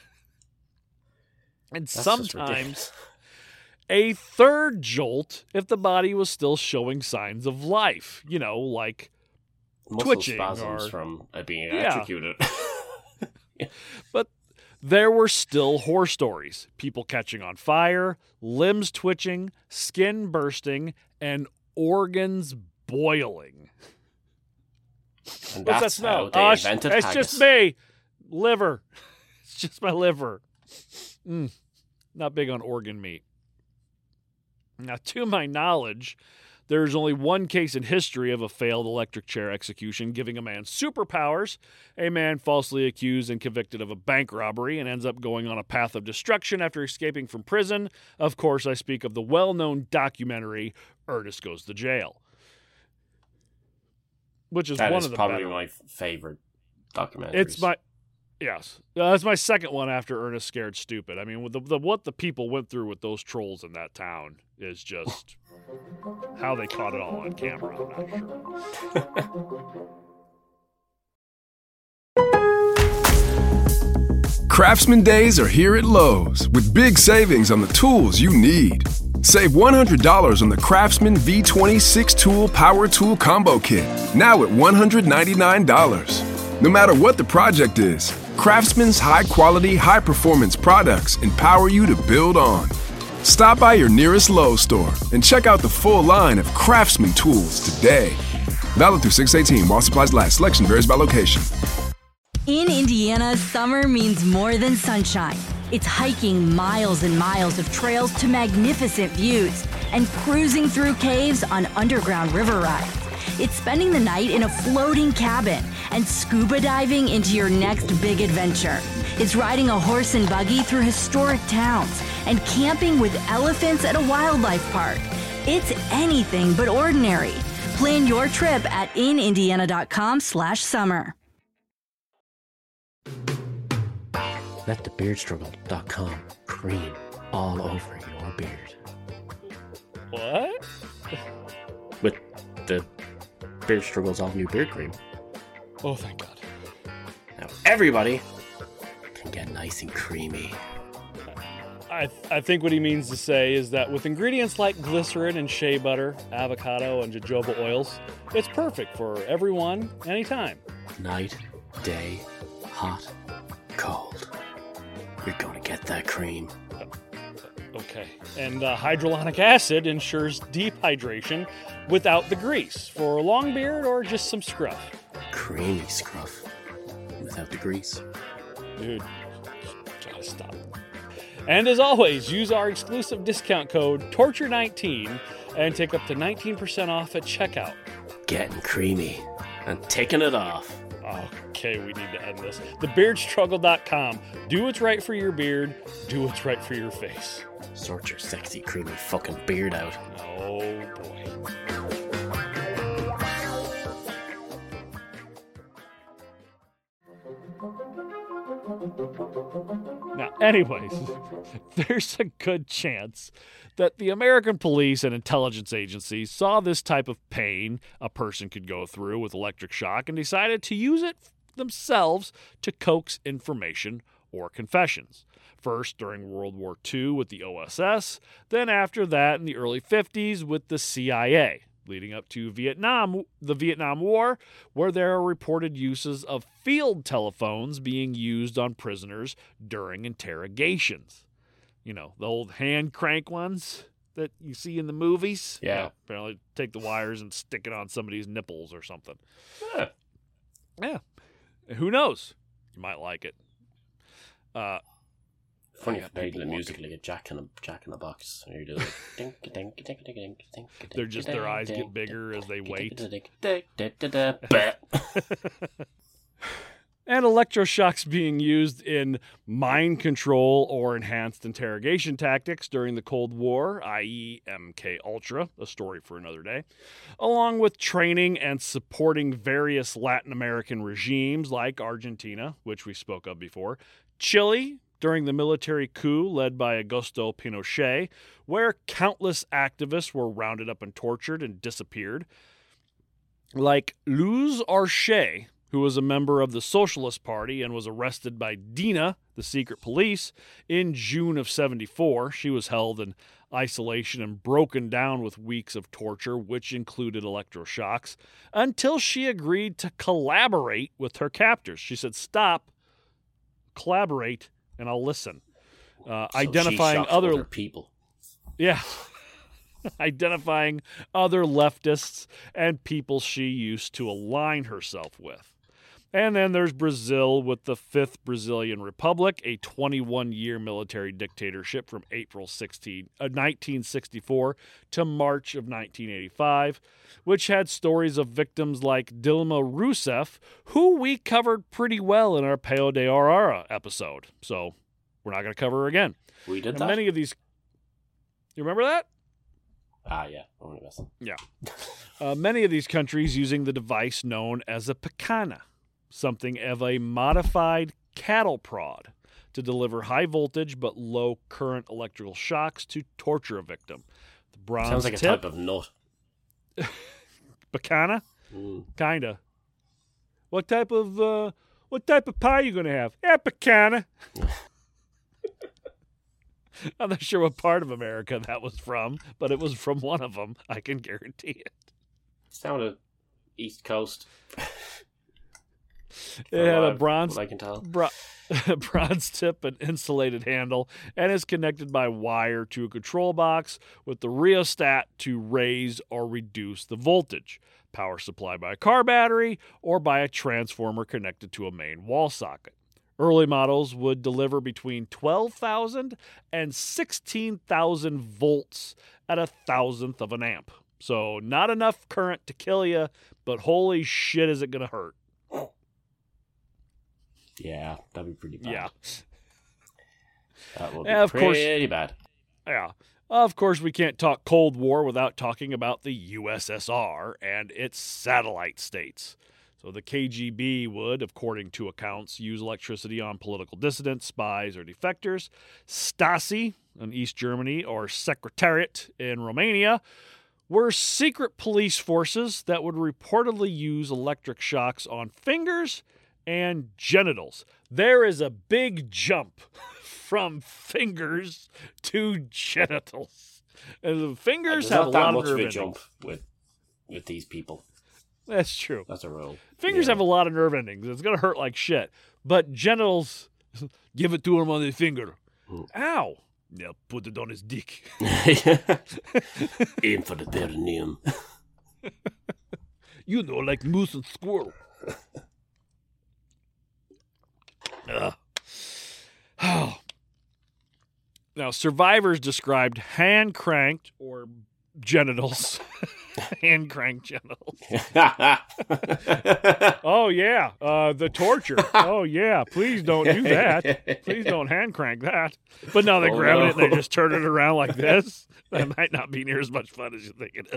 And That's sometimes a third jolt if the body was still showing signs of life. Like muscle twitching spasms or from being electrocuted. But there were still horror stories. People catching on fire, limbs twitching, skin bursting, and organs boiling. And What's that that's smell? how they invented it's haggis. just me. Liver. It's just my liver. Not big on organ meat. Now, to my knowledge, there's only one case in history of a failed electric chair execution giving a man superpowers. A man falsely accused and convicted of a bank robbery and ends up going on a path of destruction after escaping from prison. Of course, I speak of the well-known documentary Ernest Goes to Jail, which is That one is of the probably better. my favorite documentaries. It's my that's my second one after Ernest Scared Stupid. I mean, with what the people went through with those trolls in that town is just how they caught it all on camera. I'm not sure. Craftsman Days are here at Lowe's with big savings on the tools you need. Save $100 on the Craftsman V20 6-Tool Power Tool Combo Kit, now at $199. No matter what the project is, Craftsman's high-quality, high-performance products empower you to build on. Stop by your nearest Lowe's store and check out the full line of Craftsman tools today. Valid through 6/18 while supplies last. Selection varies by location. In Indiana, summer means more than sunshine. It's hiking miles and miles of trails to magnificent views and cruising through caves on underground river rides. It's spending the night in a floating cabin and scuba diving into your next big adventure. It's riding a horse and buggy through historic towns and camping with elephants at a wildlife park. It's anything but ordinary. Plan your trip at inindiana.com/summer. Let thebeardstruggle.com cream all over your beard. What? With the Beard Struggles all new beard cream. Oh, thank God. Now everybody can get nice and creamy. I think what he means to say is that with ingredients like glycerin and shea butter, avocado, and jojoba oils, it's perfect for everyone, anytime. Night, day, hot, cold. You're gonna get that cream. Okay. And hydrolonic acid ensures deep hydration without the grease for a long beard or just some scruff. Creamy scruff without the grease. Dude, gotta stop. And as always, use our exclusive discount code TORTURE19 and take up to 19% off at checkout. Getting creamy and taking it off. Okay, we need to end this. TheBeardStruggle.com. Do what's right for your beard. Do what's right for your face. Sort your sexy, creamy fucking beard out. Oh, boy. Now, anyways, there's a good chance that the American police and intelligence agencies saw this type of pain a person could go through with electric shock and decided to use it themselves to coax information or confessions. First during World War II with the OSS, then after that in the early 50s with the CIA, leading up to the Vietnam War, where there are reported uses of field telephones being used on prisoners during interrogations. You know, the old hand crank ones that you see in the movies. Yeah. You know, apparently take the wires and stick it on somebody's nipples or something. Yeah. Who knows? You might like it. Funny Yeah, if they people the look. music like a jack in a box. And you're doing like, dink, dink, dink, dink, dink, dink, They're just, their eyes get bigger as they wait. And electroshocks being used in mind control or enhanced interrogation tactics during the Cold War, i.e. MK Ultra, a story for another day, along with training and supporting various Latin American regimes like Argentina, which we spoke of before, Chile during the military coup led by Augusto Pinochet, where countless activists were rounded up and tortured and disappeared, like Luz Arche, who was a member of the Socialist Party and was arrested by DINA, the secret police, in June of 1974. She was held in isolation and broken down with weeks of torture, which included electroshocks, until she agreed to collaborate with her captors. She said, "Stop, collaborate, and I'll listen." Identifying other people. Yeah. Identifying other leftists and people she used to align herself with. And then there's Brazil with the Fifth Brazilian Republic, a 21-year military dictatorship from April 1964 to March of 1985, which had stories of victims like Dilma Rousseff, who we covered pretty well in our Peo de Arara episode. So we're not going to cover her again. We did and that? Many of these... You remember that? Yeah. Only missing. Yeah. Many of these countries using the device known as a picana, something of a modified cattle prod to deliver high voltage but low current electrical shocks to torture a victim. The bronze Sounds like a type of nut. Picana? Kinda. What type of pie you gonna have? Yeah, picana. I'm not sure what part of America that was from, but it was from one of them. I can guarantee it. Sounded East Coast. It had a bronze, I can tell. bronze tip and insulated handle, and is connected by wire to a control box with the rheostat to raise or reduce the voltage. Power supply by a car battery or by a transformer connected to a main wall socket. Early models would deliver between 12,000 and 16,000 volts at 1,000th of an amp. So not enough current to kill you, but holy shit is it going to hurt. Yeah, that'd be pretty bad. Yeah. That would be pretty bad. Yeah. Of course, we can't talk Cold War without talking about the USSR and its satellite states. So the KGB would, according to accounts, use electricity on political dissidents, spies, or defectors. Stasi in East Germany or Secretariat in Romania were secret police forces that would reportedly use electric shocks on fingers and genitals. There is a big jump from fingers to genitals. And the fingers have a lot of nerve endings. Jump with these people. That's true. That's a rule. Fingers have a lot of nerve endings. It's going to hurt like shit. But genitals, give it to him on the finger. Ow. Yeah, put it on his dick. Aim for the perineum. Like moose and squirrel. Oh. Now, survivors described hand-cranked or genitals. Hand-cranked genitals. Oh, yeah. The torture. Oh, yeah. Please don't do that. Please don't hand-crank that. But now they're grabbing it and they just turn it around like this. That might not be near as much fun as you think it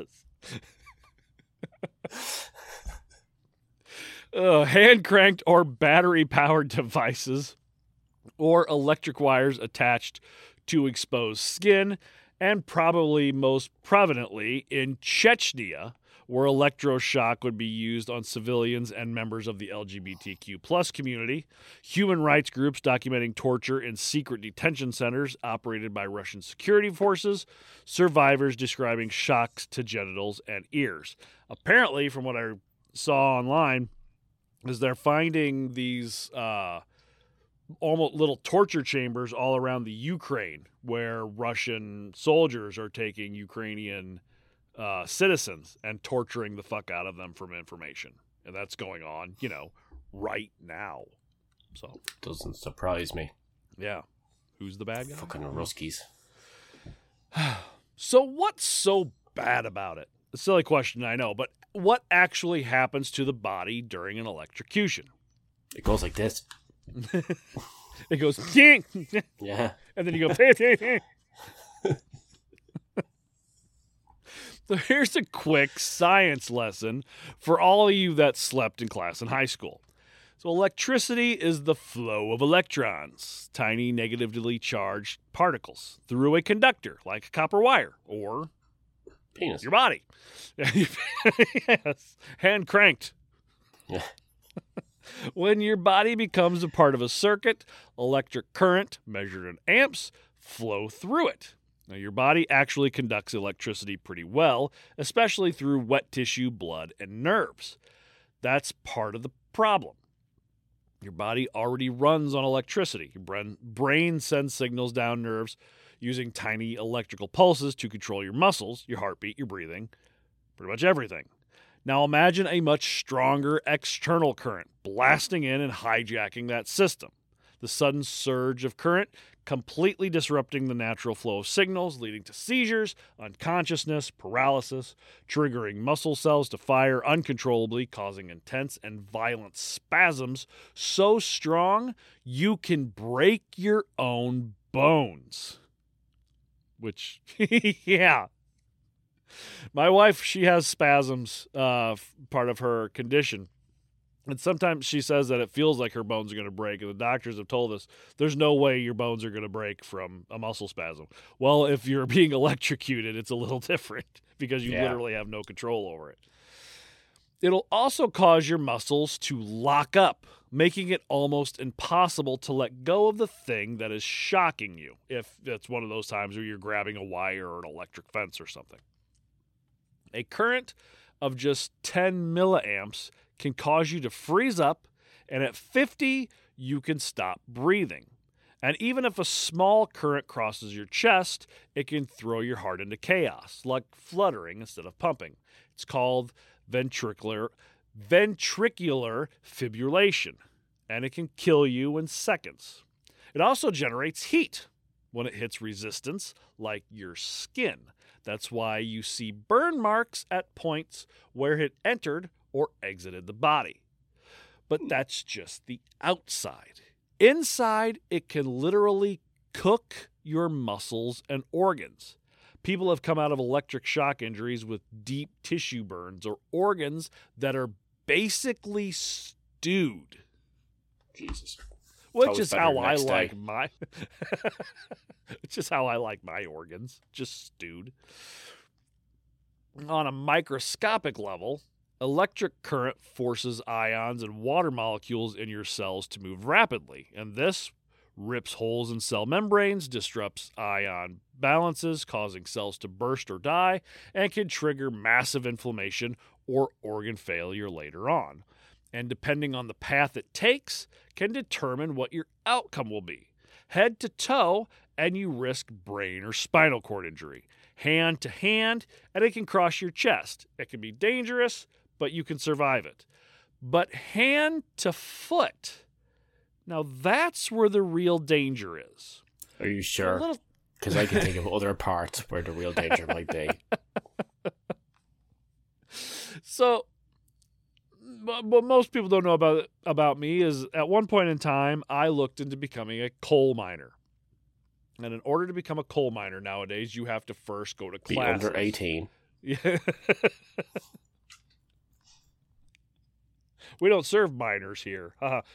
is. Hand-cranked or battery-powered devices or electric wires attached to exposed skin, and probably most prevalently in Chechnya, where electroshock would be used on civilians and members of the LGBTQ plus community. Human rights groups documenting torture in secret detention centers operated by Russian security forces. Survivors describing shocks to genitals and ears. Apparently, from what I saw online, is they're finding these almost little torture chambers all around the Ukraine where Russian soldiers are taking Ukrainian citizens and torturing the fuck out of them from information. And that's going on, right now. So doesn't surprise me. Yeah. Who's the bad guy? Fucking Ruskies. So what's so bad about it? A silly question, I know, but what actually happens to the body during an electrocution? It goes like this. It goes, ding! Yeah. And then you go, ding, ding, ding. So here's a quick science lesson for all of you that slept in class in high school. So electricity is the flow of electrons, tiny negatively charged particles, through a conductor like a copper wire or Penis. your body. Yes, hand cranked. Yeah. When your body becomes a part of a circuit, electric current, measured in amps, flow through it. Now, your body actually conducts electricity pretty well, especially through wet tissue, blood, and nerves. That's part of the problem. Your body already runs on electricity. Your brain sends signals down nerves using tiny electrical pulses to control your muscles, your heartbeat, your breathing, pretty much everything. Now imagine a much stronger external current blasting in and hijacking that system. The sudden surge of current completely disrupting the natural flow of signals, leading to seizures, unconsciousness, paralysis, triggering muscle cells to fire uncontrollably, causing intense and violent spasms so strong you can break your own bones. Which, yeah. My wife, she has spasms, part of her condition. And sometimes she says that it feels like her bones are going to break, and the doctors have told us there's no way your bones are going to break from a muscle spasm. Well, if you're being electrocuted, it's a little different because you literally have no control over it. It'll also cause your muscles to lock up, making it almost impossible to let go of the thing that is shocking you, if it's one of those times where you're grabbing a wire or an electric fence or something. A current of just 10 milliamps can cause you to freeze up, and at 50, you can stop breathing. And even if a small current crosses your chest, it can throw your heart into chaos, like fluttering instead of pumping. It's called ventricular fibrillation, and it can kill you in seconds. It also generates heat when it hits resistance, like your skin. That's why you see burn marks at points where it entered or exited the body. But that's just the outside. Inside, it can literally cook your muscles and organs. People have come out of electric shock injuries with deep tissue burns or organs that are basically stewed. Jesus. Which is how I like my which is how I like my organs, just stewed. On a microscopic level, electric current forces ions and water molecules in your cells to move rapidly, and this rips holes in cell membranes, disrupts ion balances, causing cells to burst or die, and can trigger massive inflammation or organ failure later on. And depending on the path it takes, can determine what your outcome will be. Head to toe, and you risk brain or spinal cord injury. Hand to hand, and it can cross your chest. It can be dangerous, but you can survive it. But hand to foot, now that's where the real danger is. Are you sure? Because I can think of other parts where the real danger might be. So, what most people don't know about me is at one point in time, I looked into becoming a coal miner. And in order to become a coal miner nowadays, you have to first go to classes. Be under 18. Yeah. We don't serve minors here.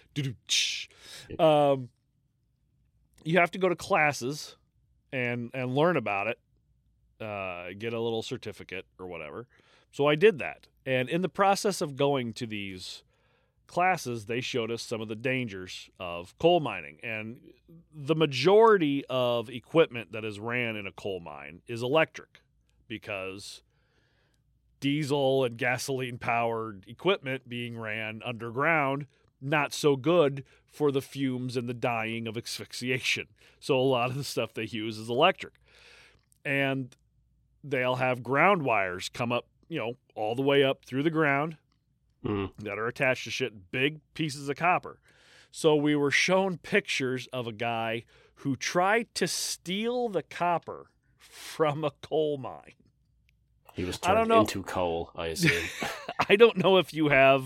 You have to go to classes and learn about it, get a little certificate or whatever. So I did that. And in the process of going to these classes, they showed us some of the dangers of coal mining. And the majority of equipment that is ran in a coal mine is electric because diesel and gasoline-powered equipment being ran underground, not so good for the fumes and the dying of asphyxiation. So a lot of the stuff they use is electric. And they'll have ground wires come up, all the way up through the ground that are attached to big pieces of copper. So we were shown pictures of a guy who tried to steal the copper from a coal mine. He was turned into coal, I assume. I don't know if you have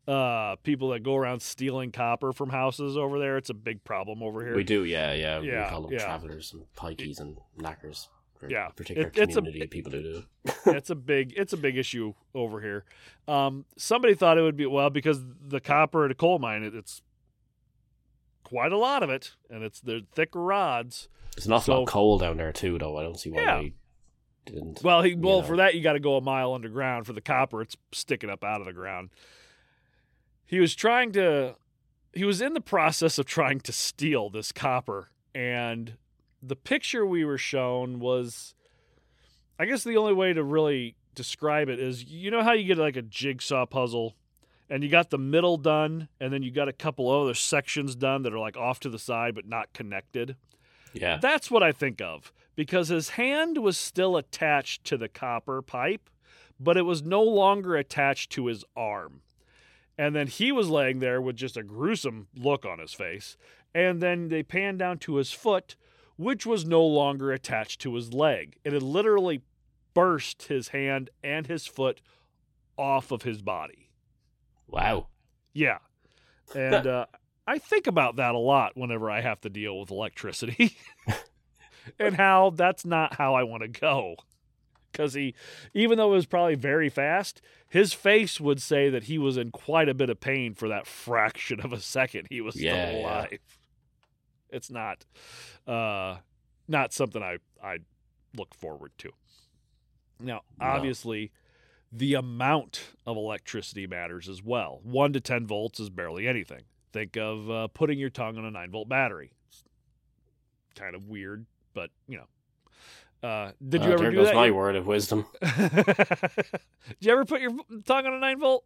people that go around stealing copper from houses over there. It's a big problem over here. We do, yeah. We Yeah, call them yeah. travelers and pikeys and knackers. For Yeah. a particular It's a- community, people who do. It's a big issue over here. Somebody thought it would be, well, because the copper at a coal mine, it's quite a lot of it, and they're thick rods. There's an awful lot of coal down there too, though. I don't see why they didn't. Well, for that you got to go a mile underground. For the copper, it's sticking up out of the ground. He was in the process of trying to steal this copper, and the picture we were shown was, I guess the only way to really describe it is, you know how you get like a jigsaw puzzle and you got the middle done and then you got a couple other sections done that are like off to the side but not connected? Yeah. That's what I think of, because his hand was still attached to the copper pipe, but it was no longer attached to his arm. And then he was laying there with just a gruesome look on his face. And then they panned down to his foot, which was no longer attached to his leg. It had literally burst his hand and his foot off of his body. Wow. Yeah. And I think about that a lot whenever I have to deal with electricity and how that's not how I want to go. Because even though it was probably very fast, his face would say that he was in quite a bit of pain for that fraction of a second he was still alive. Yeah. It's not something I look forward to. Now, obviously, the amount of electricity matters as well. 1 to 10 volts is barely anything. Think of putting your tongue on a 9-volt battery. It's kind of weird, but, you know. Did you ever there do goes that? my word of wisdom. Did you ever put your tongue on a 9-volt?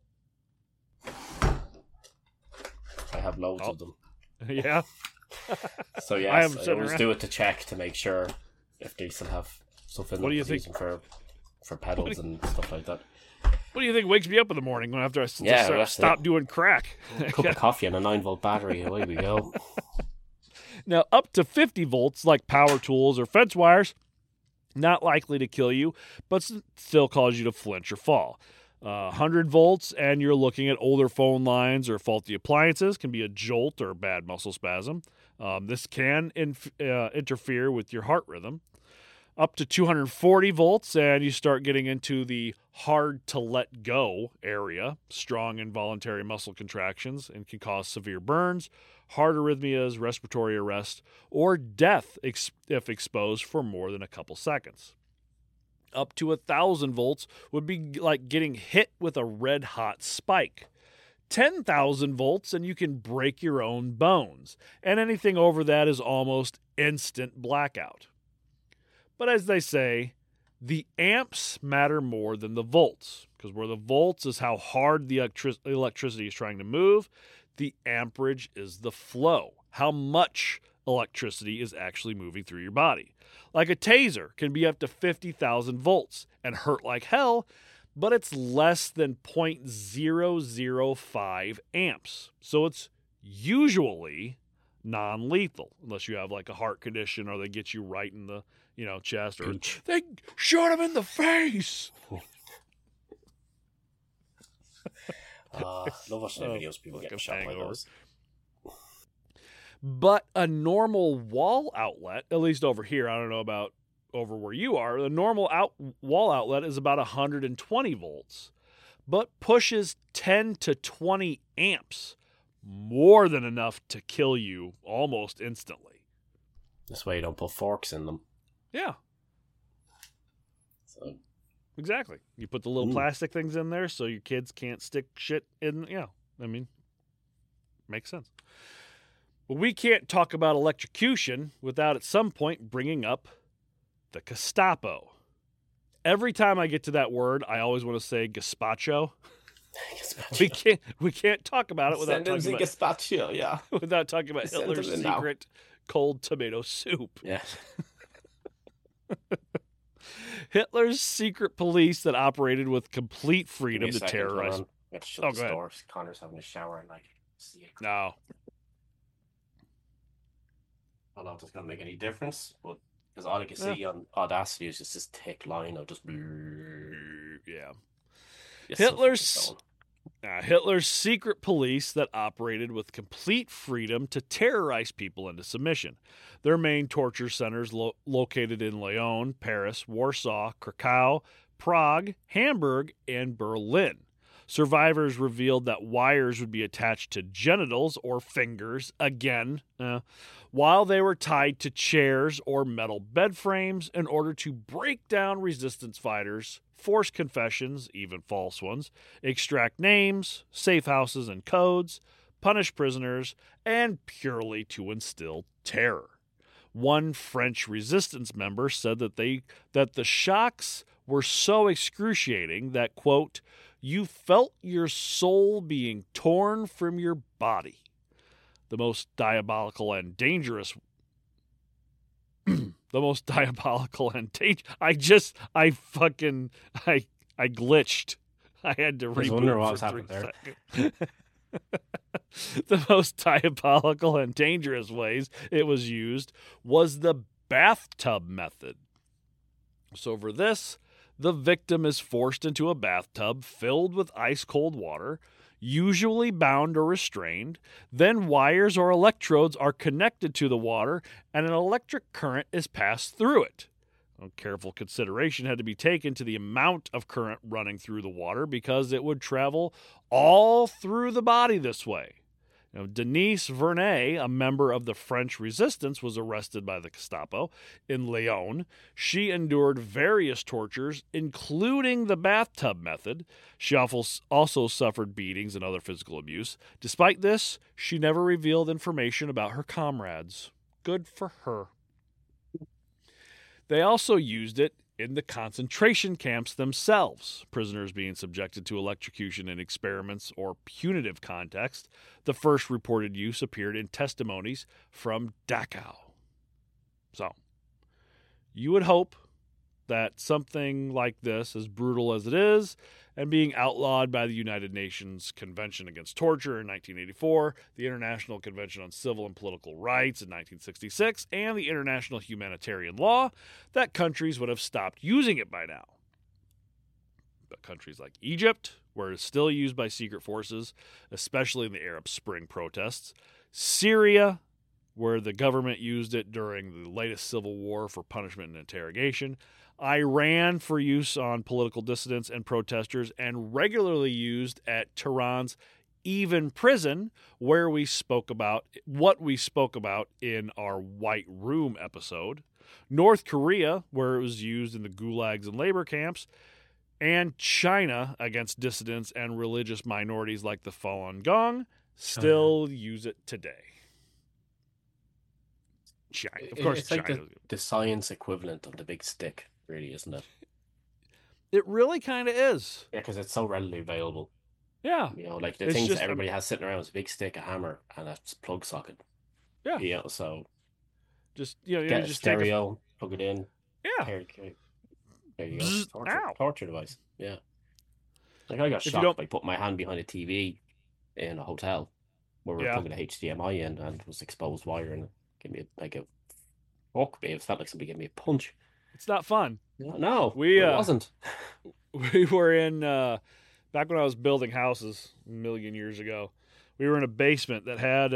I have loads of them. Yeah. So yes, I always do it to check to make sure if they still have stuff in them. What do you think? For pedals and stuff like that. What do you think wakes me up in the morning when after I stop doing crack? A cup of coffee and a 9-volt battery. Away we go. Now, up to 50 volts, like power tools or fence wires, not likely to kill you, but still cause you to flinch or fall. 100 volts, and you're looking at older phone lines or faulty appliances, can be a jolt or a bad muscle spasm. This can interfere with your heart rhythm. Up to 240 volts, and you start getting into the hard to let go area, strong involuntary muscle contractions, and can cause severe burns, heart arrhythmias, respiratory arrest, or death if exposed for more than a couple seconds. Up to 1,000 volts would be like getting hit with a red-hot spike. 10,000 volts, and you can break your own bones. And anything over that is almost instant blackout. But as they say, the amps matter more than the volts, because where the volts is how hard the electricity is trying to move, the amperage is the flow, how much electricity is actually moving through your body. Like a taser can be up to 50,000 volts and hurt like hell, but it's less than 0.005 amps. So it's usually non-lethal, unless you have like a heart condition or they get you right in the chest, or they shot him in the face. Love watching videos people get shot by those. But a normal wall outlet, at least over here, I don't know about over where you are, the normal wall outlet is about 120 volts, but pushes 10 to 20 amps, more than enough to kill you almost instantly. This way you don't put forks in them. Yeah. So. Exactly. You put the little plastic things in there so your kids can't stick shit in. Yeah. I mean, makes sense. But we can't talk about electrocution without at some point bringing up the Gestapo. Every time I get to that word, I always want to say gazpacho. We can't talk about it without talking about gazpacho, yeah. Without talking about Hitler's secret cold tomato soup. Yeah. Hitler's secret police that operated with complete freedom to terrorize. Shut the door. Connor's having a shower and see it. No. I don't know if it's going to make any difference, but because all I can see on Audacity is just this thick line of just. Yeah. Hitler's Hitler's secret police that operated with complete freedom to terrorize people into submission. Their main torture centers located in Lyon, Paris, Warsaw, Krakow, Prague, Hamburg, and Berlin. Survivors revealed that wires would be attached to genitals or fingers, again, while they were tied to chairs or metal bed frames in order to break down resistance fighters, force confessions, even false ones, extract names, safe houses and codes, punish prisoners, and purely to instill terror. One French resistance member said that the shocks were so excruciating that, quote, you felt your soul being torn from your body. The most diabolical and dangerous. I glitched. I had to reboot. I wonder what was happening there. The most diabolical and dangerous ways it was used was the bathtub method. So for this, the victim is forced into a bathtub filled with ice-cold water, usually bound or restrained. Then wires or electrodes are connected to the water, and an electric current is passed through it. Careful consideration had to be taken to the amount of current running through the water because it would travel all through the body this way. Denise Vernet, a member of the French resistance, was arrested by the Gestapo in Lyon. She endured various tortures, including the bathtub method. She also suffered beatings and other physical abuse. Despite this, she never revealed information about her comrades. Good for her. They also used it in the concentration camps themselves, prisoners being subjected to electrocution in experiments or punitive context. The first reported use appeared in testimonies from Dachau. So, you would hope that something like this, as brutal as it is, and being outlawed by the United Nations Convention Against Torture in 1984, the International Convention on Civil and Political Rights in 1966, and the International Humanitarian Law, that countries would have stopped using it by now. But countries like Egypt, where it's still used by secret forces, especially in the Arab Spring protests, Syria, where the government used it during the latest civil war for punishment and interrogation, Iran for use on political dissidents and protesters, and regularly used at Tehran's Evin prison, where we spoke about what we spoke about in our White Room episode, North Korea, where it was used in the gulags and labor camps, and China against dissidents and religious minorities like the Falun Gong still use it today. China, of course, it's like China. the science equivalent of the big stick, really, isn't it? It really kind of is. Yeah, because it's so readily available. Yeah. Like the It's things just that everybody has sitting around is a big stick, a hammer, and a plug socket. Yeah. So Just get a just stereo, plug it in. Yeah. There you go. Bzz, ow. Torture device. Yeah. Like I got If you shocked don't- by putting my hand behind a TV in a hotel where we were Yeah. plugging a HDMI in and it was exposed wire and it gave me a fuck me. It felt like somebody gave me a punch. It's not fun. No, We, it wasn't. We were in back when I was building houses a million years ago. We were in a basement that had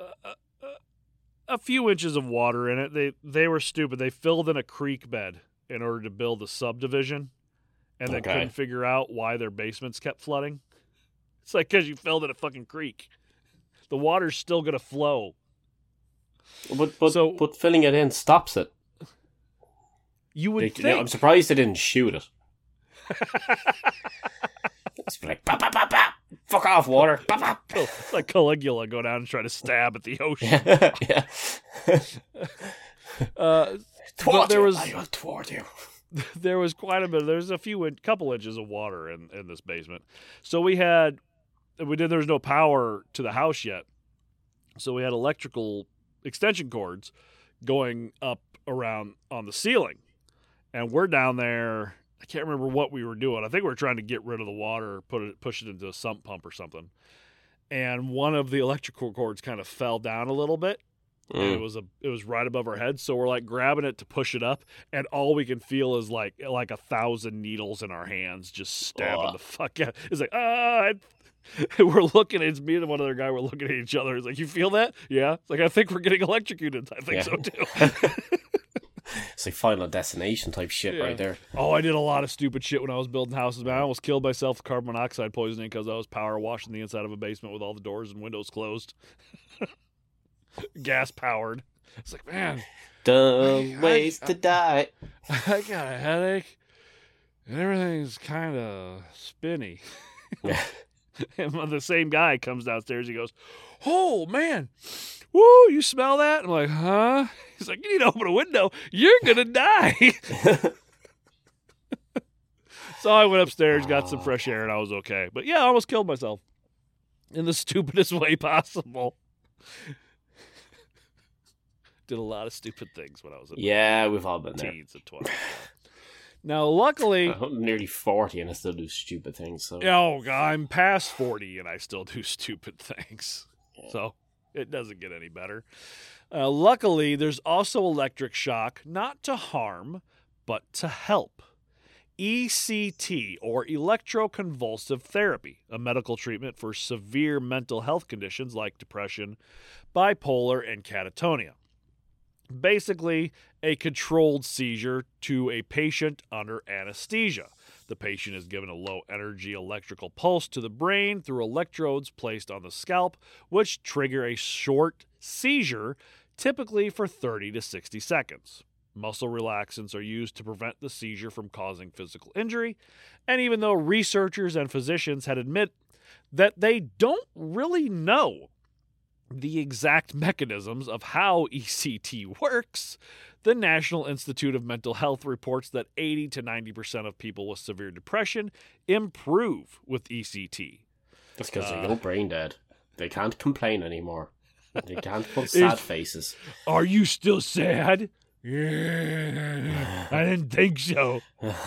a few inches of water in it. They were stupid. They filled in a creek bed in order to build a subdivision, and they Okay. couldn't figure out why their basements kept flooding. It's like because you filled in a fucking creek. The water's still gonna flow. But filling it in stops it. You would You know, I'm think. surprised they didn't shoot it. It's like, bah, bah, bah, bah. Fuck off, water. Bah, bah. It's like Caligula go down and try to stab at the ocean. Yeah. But Thwart there you. was I will thwart you. there was quite a bit. There's a couple inches of water in this basement. So there was no power to the house yet. So we had electrical extension cords going up around on the ceiling. And we're down there. I can't remember what we were doing. I think we were trying to get rid of the water, push it into a sump pump or something. And one of the electrical cords kind of fell down a little bit. And it was right above our heads, so we're like grabbing it to push it up, and all we can feel is like 1,000 needles in our hands, just stabbing the fuck out. It's like And we're looking, it's me and one other guy, we're looking at each other. It's like, you feel that? Yeah. It's like, I think we're getting electrocuted. I think so too. It's like Final Destination type shit right there. Oh, I did a lot of stupid shit when I was building houses, man. I almost killed myself with carbon monoxide poisoning because I was power washing the inside of a basement with all the doors and windows closed. Gas powered. It's like, man. Dumb ways to die. I got a headache and everything's kind of spinny. And the same guy comes downstairs. He goes, oh, man. Woo, you smell that? I'm like, huh? He's like, you need to open a window. You're going to die. So I went upstairs, got some fresh air, and I was okay. But yeah, I almost killed myself in the stupidest way possible. Did a lot of stupid things when I was in we've all been there. teens and 20s. Now, luckily... I'm nearly 40 and I still do stupid things. So. Oh, I'm past 40 and I still do stupid things. Yeah. So it doesn't get any better. Luckily, there's also electric shock, not to harm, but to help. ECT, or electroconvulsive therapy, a medical treatment for severe mental health conditions like depression, bipolar, and catatonia. Basically, a controlled seizure to a patient under anesthesia. The patient is given a low-energy electrical pulse to the brain through electrodes placed on the scalp, which trigger a short seizure, typically for 30 to 60 seconds. Muscle relaxants are used to prevent the seizure from causing physical injury, and even though researchers and physicians had admitted that they don't really know the exact mechanisms of how ECT works, the National Institute of Mental Health reports that 80 to 90% of people with severe depression improve with ECT. That's because they're all brain dead. They can't complain anymore. They can't put sad faces. Are you still sad? Yeah, I didn't think so.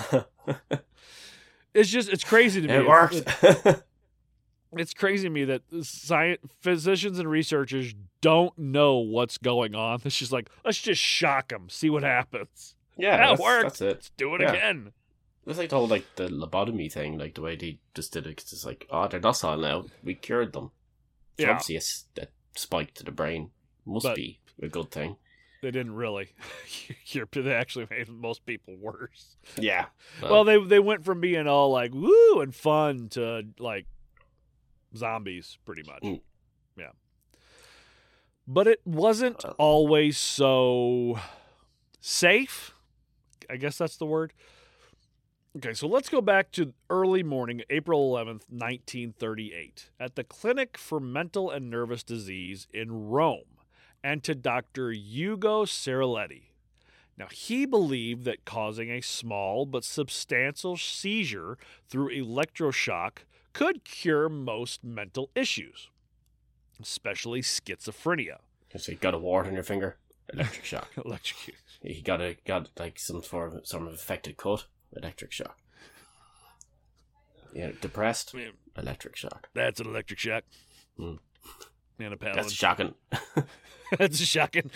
It's crazy to me. It works. It's crazy to me that physicians and researchers don't know what's going on. It's just like, let's just shock them, see what happens. Yeah, that worked. That's it. Let's do it again. It's like the whole the lobotomy thing, like the way they just did it. It's just like, oh, they're docile now. We cured them. So obviously a spike to the brain must be a good thing. They didn't really. They actually made most people worse. Yeah. Well, they went from being all like woo and fun to like zombies, pretty much. Yeah. But it wasn't always so safe. I guess that's the word. Okay, so let's go back to early morning, April 11th, 1938, at the Clinic for Mental and Nervous Disease in Rome, and to Dr. Ugo Ceruletti. Now, he believed that causing a small but substantial seizure through electroshock could cure most mental issues, especially schizophrenia. So you got a wart on your finger, electric shock. Electrocute. You got like some sort of affected cut, electric shock. Yeah, depressed, electric shock. That's an electric shock. And a paddle. That's shocking. That's shocking.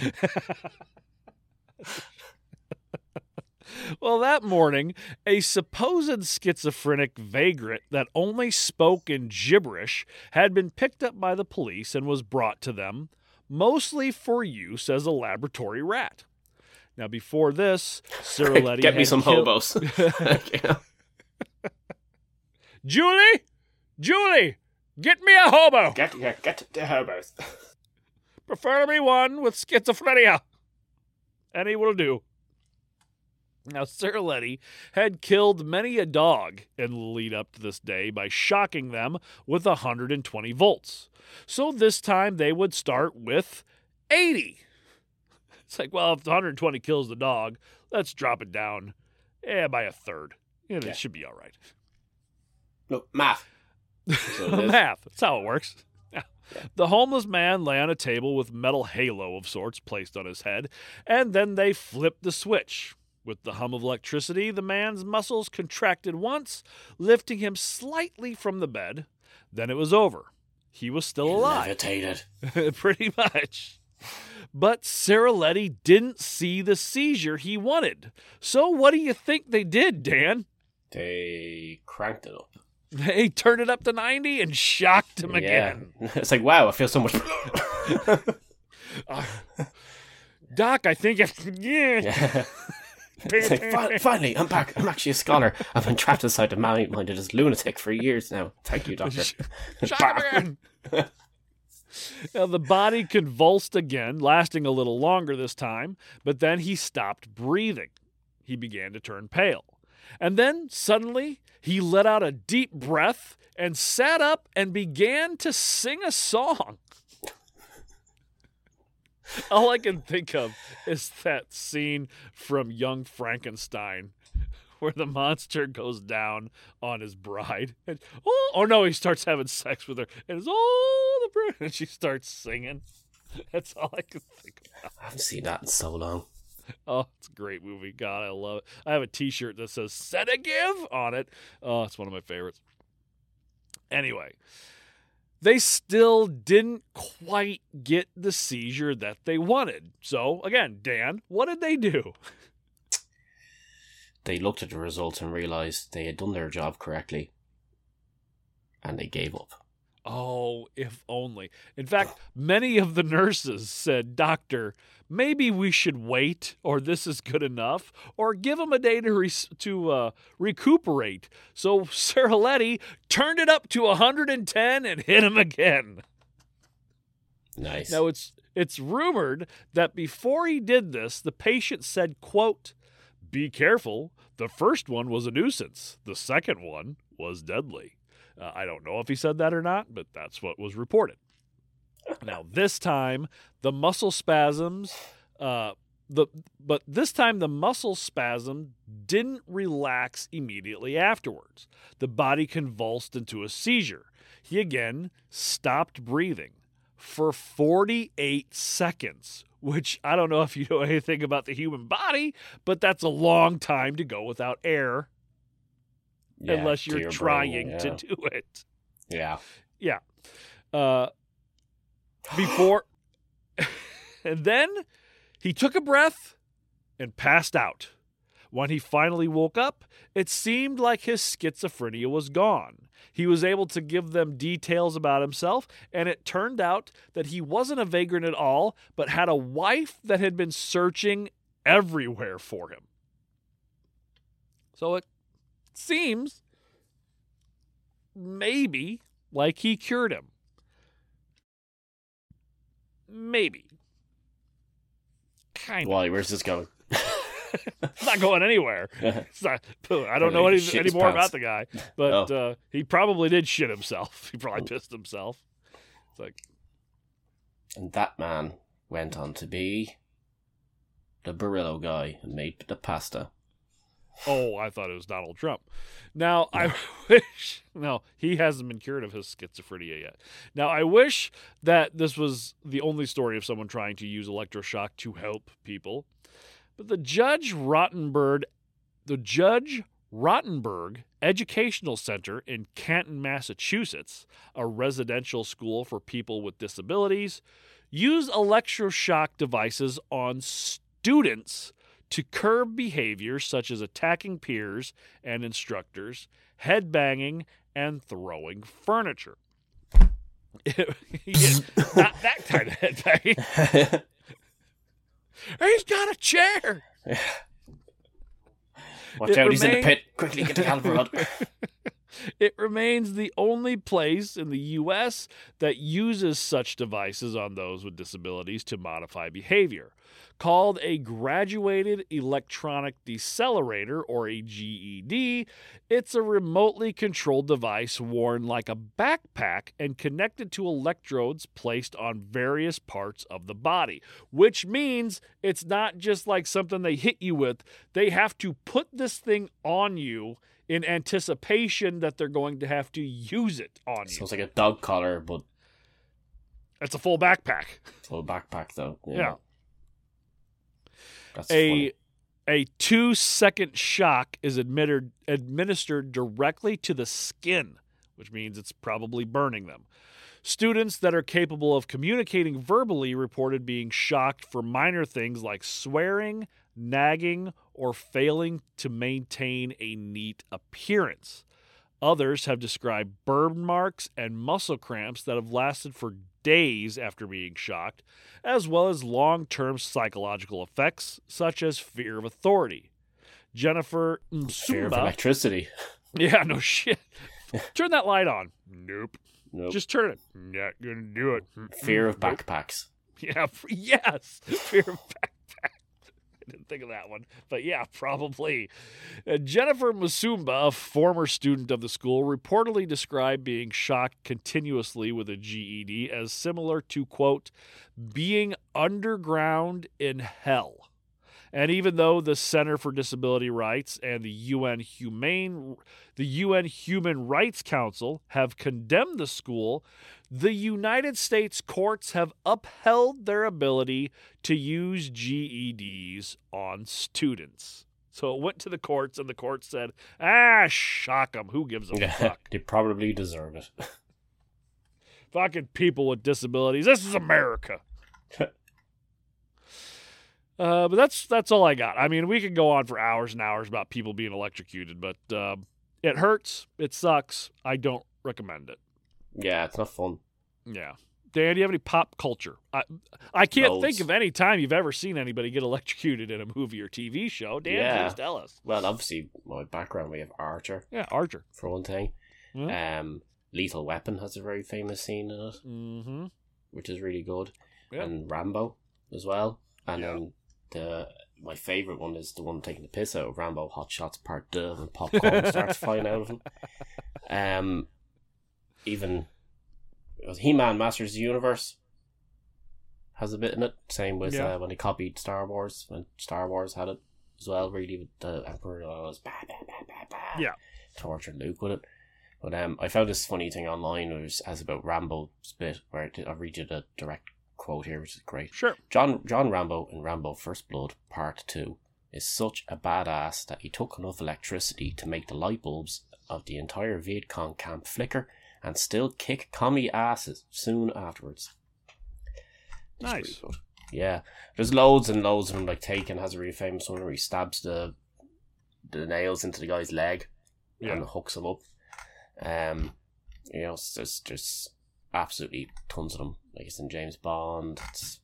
Well, that morning, a supposed schizophrenic vagrant that only spoke in gibberish had been picked up by the police and was brought to them, mostly for use as a laboratory rat. Now, before this, Ceruletti Get me some hobos. Julie, get me a hobo. Get the hobos. Preferably one with schizophrenia. Any will do. Now, Ceruletti had killed many a dog in the lead up to this day by shocking them with 120 volts. So this time they would start with 80. It's like, well, if 120 kills the dog, let's drop it down by a third. It should be all right. No, math. Math. That's how it works. The homeless man lay on a table with metal halo of sorts placed on his head, and then they flipped the switch. With the hum of electricity, the man's muscles contracted once, lifting him slightly from the bed. Then it was over. He was still alive. Levitated. Pretty much. But Ceruletti didn't see the seizure he wanted. So what do you think they did, Dan? They cranked it up. They turned it up to 90 and shocked him again. It's like, wow, I feel so much. Doc, I think Yeah. It's like, finally, I'm back. I'm actually a scholar. I've been trapped inside the mind of this lunatic for years now. Thank you, doctor. Shot him again. Now, the body convulsed again, lasting a little longer this time, but then he stopped breathing. He began to turn pale. And then, suddenly, he let out a deep breath and sat up and began to sing a song. All I can think of is that scene from Young Frankenstein where the monster goes down on his bride. And, oh no, he starts having sex with her. And it's, the bride. And she starts singing. That's all I can think about. I haven't seen that in so long. Oh, it's a great movie. God, I love it. I have a t-shirt that says Sedative on it. Oh, it's one of my favorites. Anyway, they still didn't quite get the seizure that they wanted. So, again, Dan, what did they do? They looked at the results and realized they had done their job correctly. And they gave up. Oh, if only. In fact, many of the nurses said, Doctor, maybe we should wait, or this is good enough, or give him a day to recuperate. So Seraletti turned it up to 110 and hit him again. Nice. Now, it's rumored that before he did this, the patient said, quote, "Be careful. The first one was a nuisance. The second one was deadly." I don't know if he said that or not, but that's what was reported. Now, this time, the muscle spasms, this time the muscle spasm didn't relax immediately afterwards. The body convulsed into a seizure. He again stopped breathing for 48 seconds, which I don't know if you know anything about the human body, but that's a long time to go without air. Yeah, unless you're trying to do it. Yeah. Yeah. Before, and then he took a breath and passed out. When he finally woke up, it seemed like his schizophrenia was gone. He was able to give them details about himself, and it turned out that he wasn't a vagrant at all, but had a wife that had been searching everywhere for him. So it seems maybe like he cured him. Maybe. Kind of. Why? Where's this going? It's not going anywhere. I don't know any more about the guy, but he probably did shit himself. He probably pissed himself. It's like, and that man went on to be the Barillo guy and made the pasta. Oh, I thought it was Donald Trump. Now, I wish... No, he hasn't been cured of his schizophrenia yet. Now, I wish that this was the only story of someone trying to use electroshock to help people. But the Judge Rottenberg Educational Center in Canton, Massachusetts, a residential school for people with disabilities, used electroshock devices on students to curb behaviors such as attacking peers and instructors, headbanging, and throwing furniture. Not that kind of headbanging. He's got a chair. Watch out, he's in the pit. Quickly get the caliper rod. It remains the only place in the U.S. that uses such devices on those with disabilities to modify behavior. Called a Graduated Electronic Decelerator, or a GED, it's a remotely controlled device worn like a backpack and connected to electrodes placed on various parts of the body, which means it's not just like something they hit you with. They have to put this thing on you in anticipation that they're going to have to use it on you. So it's like a dog collar, but... It's a full backpack. Full backpack, though. Yeah. That's funny. A 2-second shock is administered directly to the skin, which means it's probably burning them. Students that are capable of communicating verbally reported being shocked for minor things like swearing, nagging, or failing to maintain a neat appearance. Others have described burn marks and muscle cramps that have lasted for days after being shocked, as well as long-term psychological effects such as fear of authority. Jennifer Msumba, Fear of electricity. yeah, no shit. Turn that light on. Nope. Nope. Just turn it. Not gonna do it. Fear of Nope. backpacks. Yeah, yes. Fear of backpack. I didn't think of that one. But yeah, probably. Jennifer Musumba, a former student of the school, reportedly described being shocked continuously with a GED as similar to, quote, being underground in hell. And even though the Center for Disability Rights and the UN Human Rights Council have condemned the school, the United States courts have upheld their ability to use GEDs on students. So it went to the courts, and the courts said, shock them. Who gives a fuck? They probably deserve it. Fucking people with disabilities. This is America. But that's all I got. I mean, we could go on for hours and hours about people being electrocuted, but it hurts. It sucks. I don't recommend it. Yeah, it's not fun. Yeah. Dan, do you have any pop culture? I can't Loads. think of any time you've ever seen anybody get electrocuted in a movie or TV show. Dan, Yeah. please tell us. Well, obviously, my background, we have Archer, Yeah, Archer. for one thing. Yeah. Lethal Weapon has a very famous scene in it, Mm-hmm. which is really good. Yeah. And Rambo as well. And Yeah. then my favourite one is the one taking the piss out of Rambo, Hot Shots Part 2, and popcorn starts flying out of him. Even He-Man Masters of the Universe has a bit in it. Same with Yeah. when they copied Star Wars, when Star Wars had it as well, really, with the Emperor was Yeah. torturing Luke with it. But I found this funny thing online, which has about Rambo's bit, where I'll read you the direct quote here, which is great. Sure. John Rambo in Rambo First Blood Part 2 is such a badass that he took enough electricity to make the light bulbs of the entire Viet Cong camp flicker and still kick commie asses soon afterwards. It's Nice. really good. Yeah. There's loads and loads of them, like Taken has a really famous one where he stabs the nails into the guy's leg and hooks him up. There's just absolutely tons of them. Like it's in James Bond, it's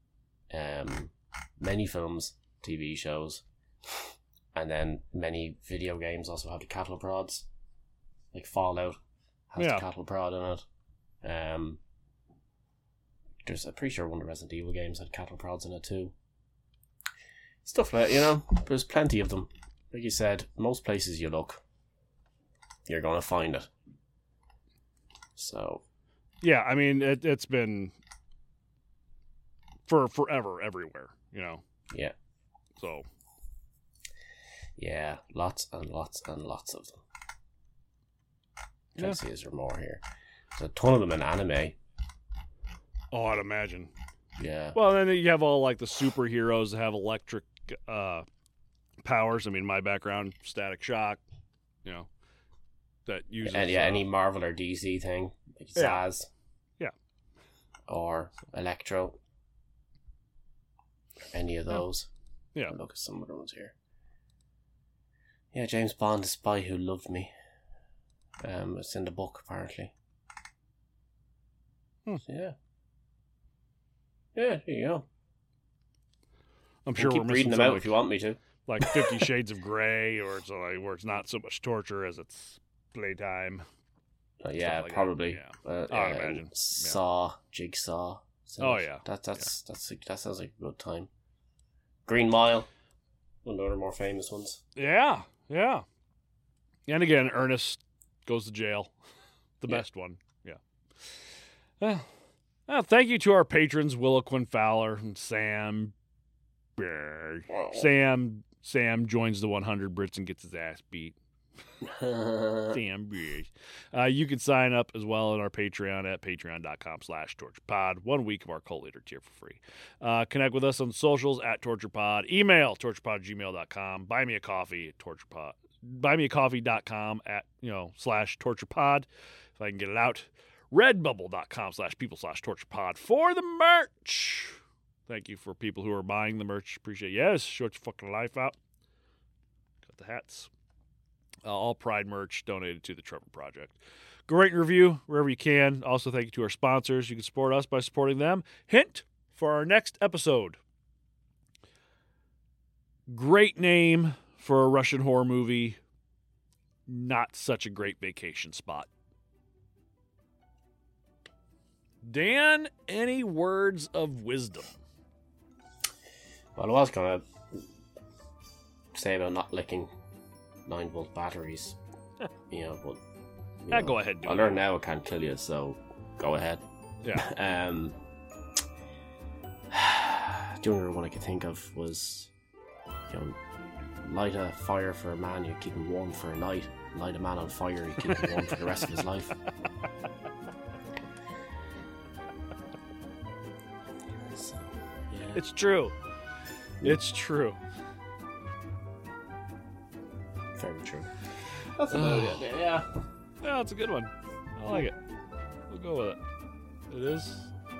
many films, TV shows, and then many video games also have the cattle prods. Like Fallout has the cattle prod in it. I'm pretty sure one of the Resident Evil games had cattle prods in it too. Stuff like there's plenty of them. Like you said, most places you look, you're gonna find it. So. Yeah, I mean, it's been for forever everywhere, Yeah. So. Yeah, lots and lots and lots of them. Trying to see is there more here. There's a ton of them in anime. Oh, I'd imagine. Yeah. Well, then you have all like the superheroes that have electric powers. I mean, my background, Static Shock, that uses... And any Marvel or DC thing. Like Zaz. Yeah. Or Electro. Any of those. Yeah. I'll look at some other ones here. Yeah, James Bond, The Spy Who Loved Me. It's in the book, apparently. So, yeah. Yeah, there you go. I'm sure keep we're missing reading them some, out like, if you want me to. like 50 Shades of Grey, or it's like where it's not so much torture as it's playtime. Yeah, like probably. that. I would imagine. Saw, Jigsaw. Oh, yeah. That sounds like a good time. Green Mile, one of the other more famous ones. Yeah. And again, Ernest goes to jail. The best one. Yeah. Well, thank you to our patrons, Willa Quinn Fowler and Sam. Sam joins the 100 Brits and gets his ass beat. Sam. You can sign up as well on our Patreon at patreon.com/torturepod. 1 week of our cult leader tier for free. Connect with us on socials at torturepod. Email torturepod@gmail.com. Buy me a coffee at torturepod. Buymeacoffee.com at /torturepod if I can get it out. Redbubble.com/people/torturepod for the merch. Thank you for people who are buying the merch. Appreciate it. Yes, short your fucking life out. Got the hats. All Pride merch donated to the Trevor Project. Go rate and review wherever you can. Also, thank you to our sponsors. You can support us by supporting them. Hint for our next episode. Great name for a Russian horror movie. Not such a great vacation spot. Dan, any words of wisdom? Well, I was going to say about not licking 9-volt batteries. But... go ahead. I learned now it can't kill you, so go ahead. Yeah. The only one I could think of was, light a fire for a man, you keep him warm for a night. Light a man on fire, you keep him warm for the rest of his life. So, yeah. It's true. It's true. Very true. That's about it. Yeah. Yeah, it's a good one. I like it. We'll go with it. It is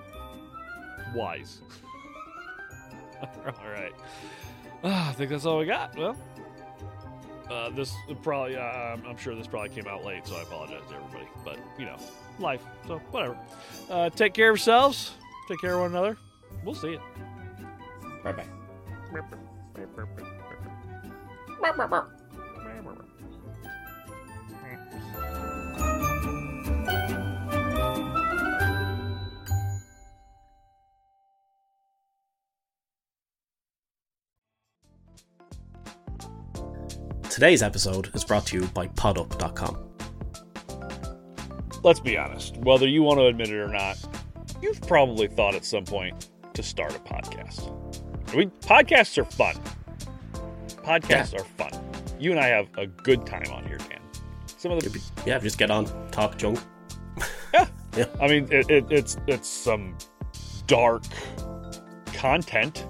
wise. All right. I think that's all we got. Well, this probably, I'm sure this probably came out late, so I apologize to everybody. But, life. So, whatever. Take care of yourselves. Take care of one another. We'll see you. Bye-bye. Today's episode is brought to you by podup.com. Let's be honest. Whether you want to admit it or not, you've probably thought at some point to start a podcast. Podcasts are fun. Podcasts are fun. You and I have a good time on here, Dan. Just get on, talk junk. Yeah. I mean, it's some dark content.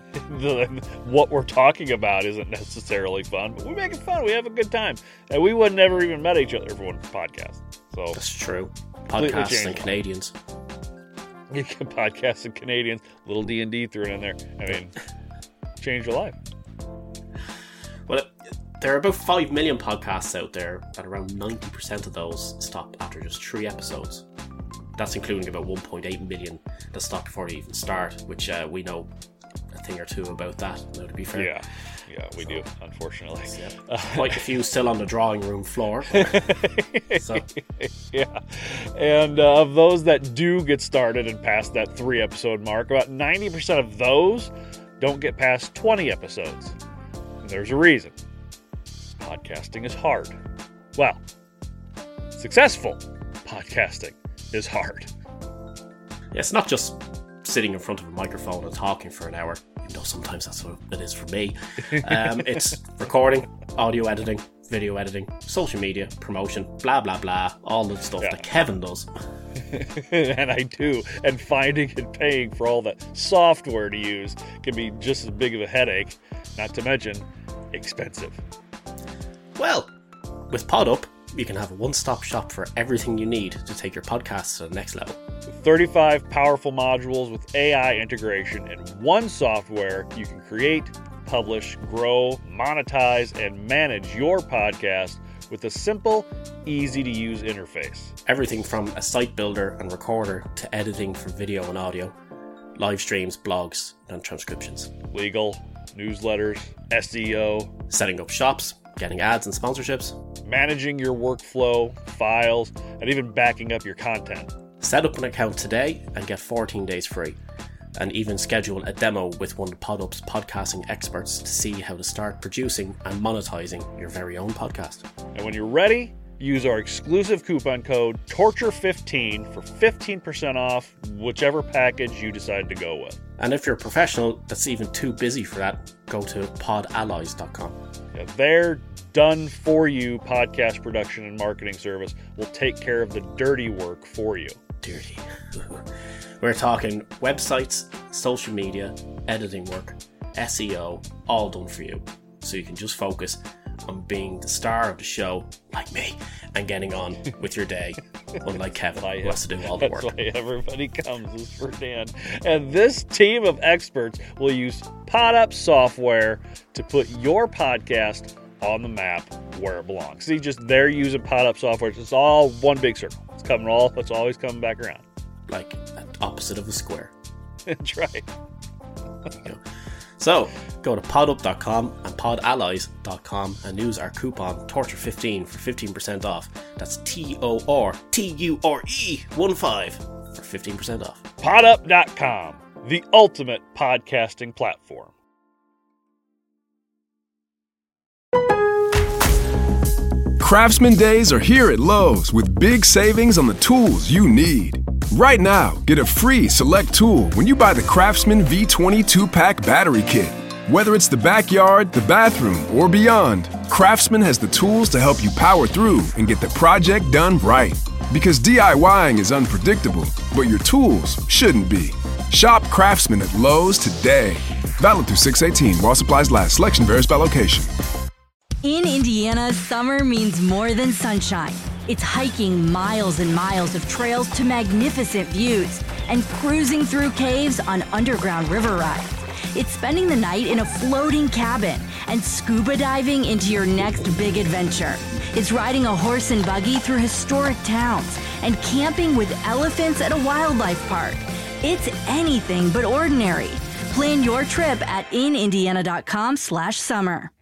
What we're talking about isn't necessarily fun, but we make it fun. We have a good time, and we would never even met each other if it wasn't for podcasts. So that's true. Podcasts and Canadians. You can podcasts and Canadians. Little D&D thrown in there. I mean, change your life. Well, there are about 5 million podcasts out there, and around 90% of those stop after just 3 episodes. That's including about 1.8 million that stop before they even start, which we know a thing or two about that, to be fair. Yeah, we do, unfortunately. Quite a few still on the drawing room floor. So. Yeah. And of those that do get started and past that 3 episode mark, about 90% of those don't get past 20 episodes. And there's a reason. Podcasting is hard. Well, successful podcasting is hard. Yeah, it's not just sitting in front of a microphone and talking for an hour, even though sometimes that's what it is for me. It's recording, audio editing, video editing, social media, promotion, blah, blah, blah, all the stuff that Kevin does. And I do. And finding and paying for all that software to use can be just as big of a headache, not to mention expensive. Well, with PodUp, you can have a one-stop shop for everything you need to take your podcast to the next level. With 35 powerful modules with AI integration and one software, you can create, publish, grow, monetize, and manage your podcast with a simple, easy-to-use interface. Everything from a site builder and recorder to editing for video and audio, live streams, blogs, and transcriptions. Legal, newsletters, SEO. Setting up shops, getting ads and sponsorships. Managing your workflow, files, and even backing up your content. Set up an account today and get 14 days free. And even schedule a demo with one of PodUp's podcasting experts to see how to start producing and monetizing your very own podcast. And when you're ready, use our exclusive coupon code TORTURE15 for 15% off whichever package you decide to go with. And if you're a professional that's even too busy for that, go to podallies.com. Yeah, their done-for-you podcast production and marketing service will take care of the dirty work for you. Dirty. We're talking websites, social media, editing work, SEO, all done for you. So you can just focus on being the star of the show, like me, and getting on with your day, unlike Kevin, who has to do all the work. That's why everybody comes is for Dan. And this team of experts will use PodUp software to put your podcast on the map where it belongs. See, just they're using PodUp software. It's all one big circle. It's always coming back around. Like opposite of a square. That's right. There you go. So, go to podup.com and podallies.com and use our coupon TORTURE15 for 15% off. That's TORTURE15 for 15% off. Podup.com, the ultimate podcasting platform. Craftsman Days are here at Lowe's with big savings on the tools you need. Right now, get a free select tool when you buy the Craftsman V20 2-pack battery kit. Whether it's the backyard, the bathroom, or beyond, Craftsman has the tools to help you power through and get the project done right. Because DIYing is unpredictable, but your tools shouldn't be. Shop Craftsman at Lowe's today. Valid through 6/18 while supplies last. Selection varies by location. In Indiana, summer means more than sunshine. It's hiking miles and miles of trails to magnificent views and cruising through caves on underground river rides. It's spending the night in a floating cabin and scuba diving into your next big adventure. It's riding a horse and buggy through historic towns and camping with elephants at a wildlife park. It's anything but ordinary. Plan your trip at inindiana.com/summer.